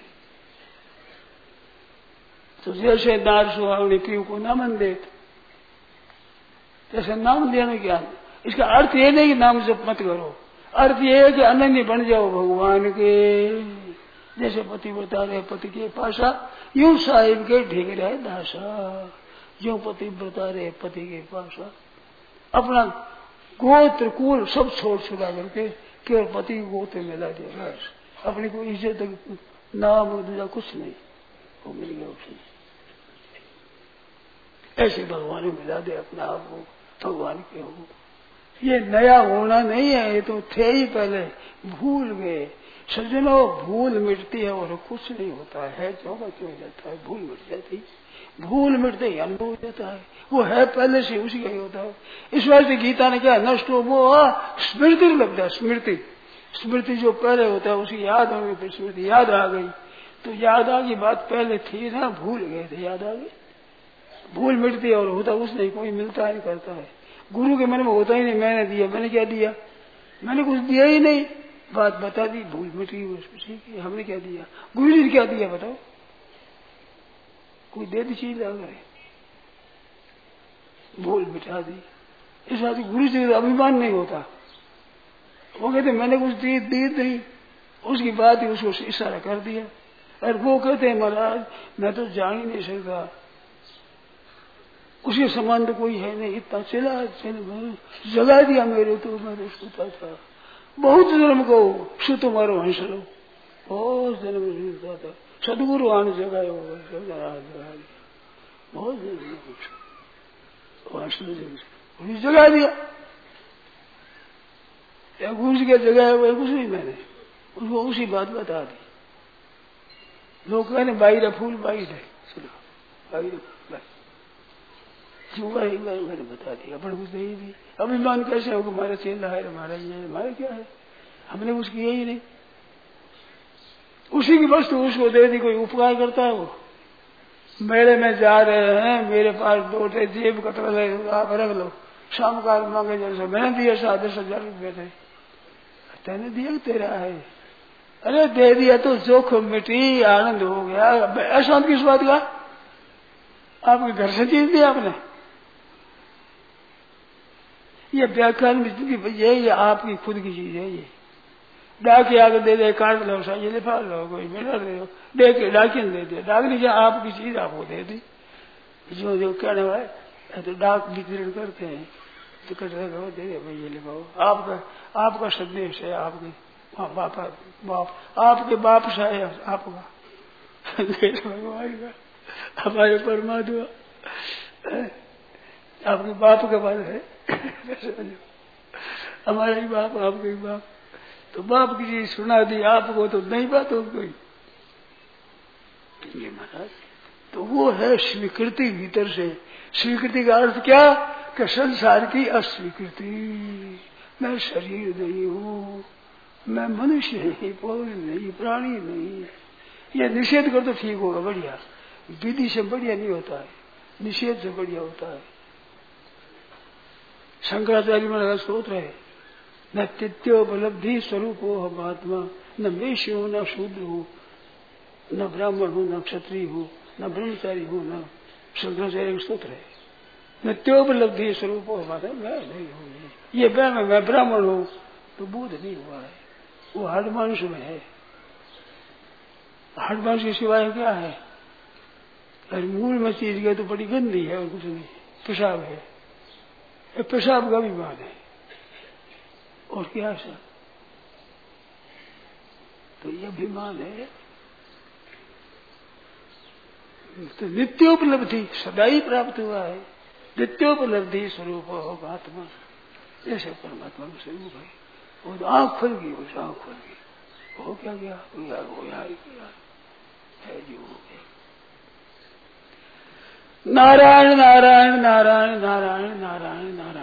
तो जैसे दार सुहावनी पीऊ को नामन देते, जैसे नाम देना क्या, इसका अर्थ ये नहीं कि नाम जप मत करो, अर्थ ये है कि अनन्य बन जाओ भगवान के। जैसे पति बता रहे पति के पासा, यूं साहिब के ढेग रहे दासा। जो पति बता रहे पति के पासा, अपना गोत्र कुल सब छोड़ छुड़ा करके केवल पति गोत्र मिला दिया बस। अपनी कोई इज्जत नाम दूसरा कुछ नहीं, वो मिल गया उसने। ऐसे भगवान ने मिला दे अपना आप को, भगवान के हो। ये नया होना नहीं है, ये तो थे ही पहले, भूल गए। सज्जनों भूल मिटती है और कुछ नहीं होता है, चौका क्यों जाता है, भूल मिट जाती, भूल मिटते ही अनुभव हो जाता है। वो है पहले से उसी का ही होता है। इस वजह से गीता ने क्या, नष्ट हो मोह स्मृति लगता है। स्मृति स्मृति जो पहले होता है उसकी याद होगी, फिर स्मृति याद आ गई, तो याद आ गई बात पहले थी ना, भूल गए थे, याद आ गई। भूल मिटती है और होता कुछ नहीं, कोई मिलता है करता है। गुरु के मन में होता ही नहीं मैंने दिया, मैंने क्या दिया, मैंने कुछ दिया ही नहीं, बात बता दी, भूल मिट गई। हमने क्या दिया, गुरु जी ने क्या दिया बताओ, कोई दे दी चीज लग रही, भूल मिटा दी। इस बात गुरु जी का अभिमान नहीं होता, वो कहते मैंने कुछ दी नहीं, उसकी बात ही उसको इशारा कर दिया। और वो कहते हैं महाराज मैं तो जान ही नहीं सकता, उसके समान तो कोई है नहीं, इतना चला जगा दिया मेरे, तो मैं तो सोता था बहुत जन्म को सु तुम्हारो हंस लो, बहुत जन्म सोता था, सदगुरु आने जगाए बहुत जन्म जगा दिया। या गुरु के जगह हुआ कुछ नहीं, मैंने उसको उसी बात बता दी। लोग कहने बाहर फूल बाहर है, चलो बाहर मैंने बता दिया, अपन कुछ नहीं दी। अभिमान कैसे होगा, हमारा चेला है, हमारा ये है, हमारा क्या है, हमने कुछ किया ही नहीं। उसी की वस्तु उसको दे दी, कोई उपकार करता है वो, मेले में जा रहे हैं, मेरे पास 2 जेब कतरल है, आप रख लो, शाम काल मांगे जैसे मैंने दिया 7,000 रुपये थे, तेने दिया तेरा है, अरे दे दिया तो जोखिम मिटी, आनंद हो गया। ऐसा किस बात का? आपके घर से चीज दी आपने, ये व्याख्यान में जिंदगी भैया, ये आपकी खुद की चीज है। ये डाके आगे दे दे, काट लो, ये लिफा लो, कोई मिनट दे दो, दे के डाकिन दे दे, डाक लीजिए, आपकी चीज आपको दे दी। जो कहने वाले तो डाक वितरण करते हैं, तो कट दे दे भाई, ये लिखाओ, आपका संदेश है, आपके बाप आपके बाप से है, आपका भगवान का, हमारे परमात्मा आपके बाप के पास है, हमारा ही बाप, आपके ही बाप, तो बाप की चीज सुना दी आपको, तो नहीं बात हो कोई। ये महाराज तो वो है स्वीकृति भीतर से। स्वीकृति का अर्थ क्या? कि संसार की अस्वीकृति, मैं शरीर नहीं हूँ, मैं मनुष्य नहीं, पौध नहीं, प्राणी नहीं। ये निषेध कर तो ठीक होगा, बढ़िया, विधि से बढ़िया नहीं होता है, निषेध से बढ़िया होता है। शंकराचार्य महाराज स्तोत्र है, न तिथ्योपलब्धि स्वरूप हो हम आत्मा, न मेष हो, न शूद्र हो, न ब्राह्मण हो, न क्षत्रिय हो, न ब्रह्मचारी हो, न शंकराचार्य स्तोत्र है। नित्योपलब्धि स्वरूप हो हमारा, मैं नहीं हूँ, ये मैं ब्राह्मण हूँ तो बोध नहीं हुआ है, वो हडमांस में है। हडमांस के सिवाय क्या है? अरे मूल में चीज गए तो बड़ी गंदी है और कुछ नहीं, पेशाब है, पेशाब का अभिमान है और क्या है? तो ये अभिमान है। तो नित्योपलब्धि सदा ही प्राप्त हुआ है, नित्योपलब्धि स्वरूप हो आत्मा, ऐसे परमात्मा का स्वरूप है। वो तो आंख खुल गई, उस आंख खुल गई, हो क्या गया, हो यार है जो हो गया। नारायण नारायण नारायण नारायण नारायण नारायण।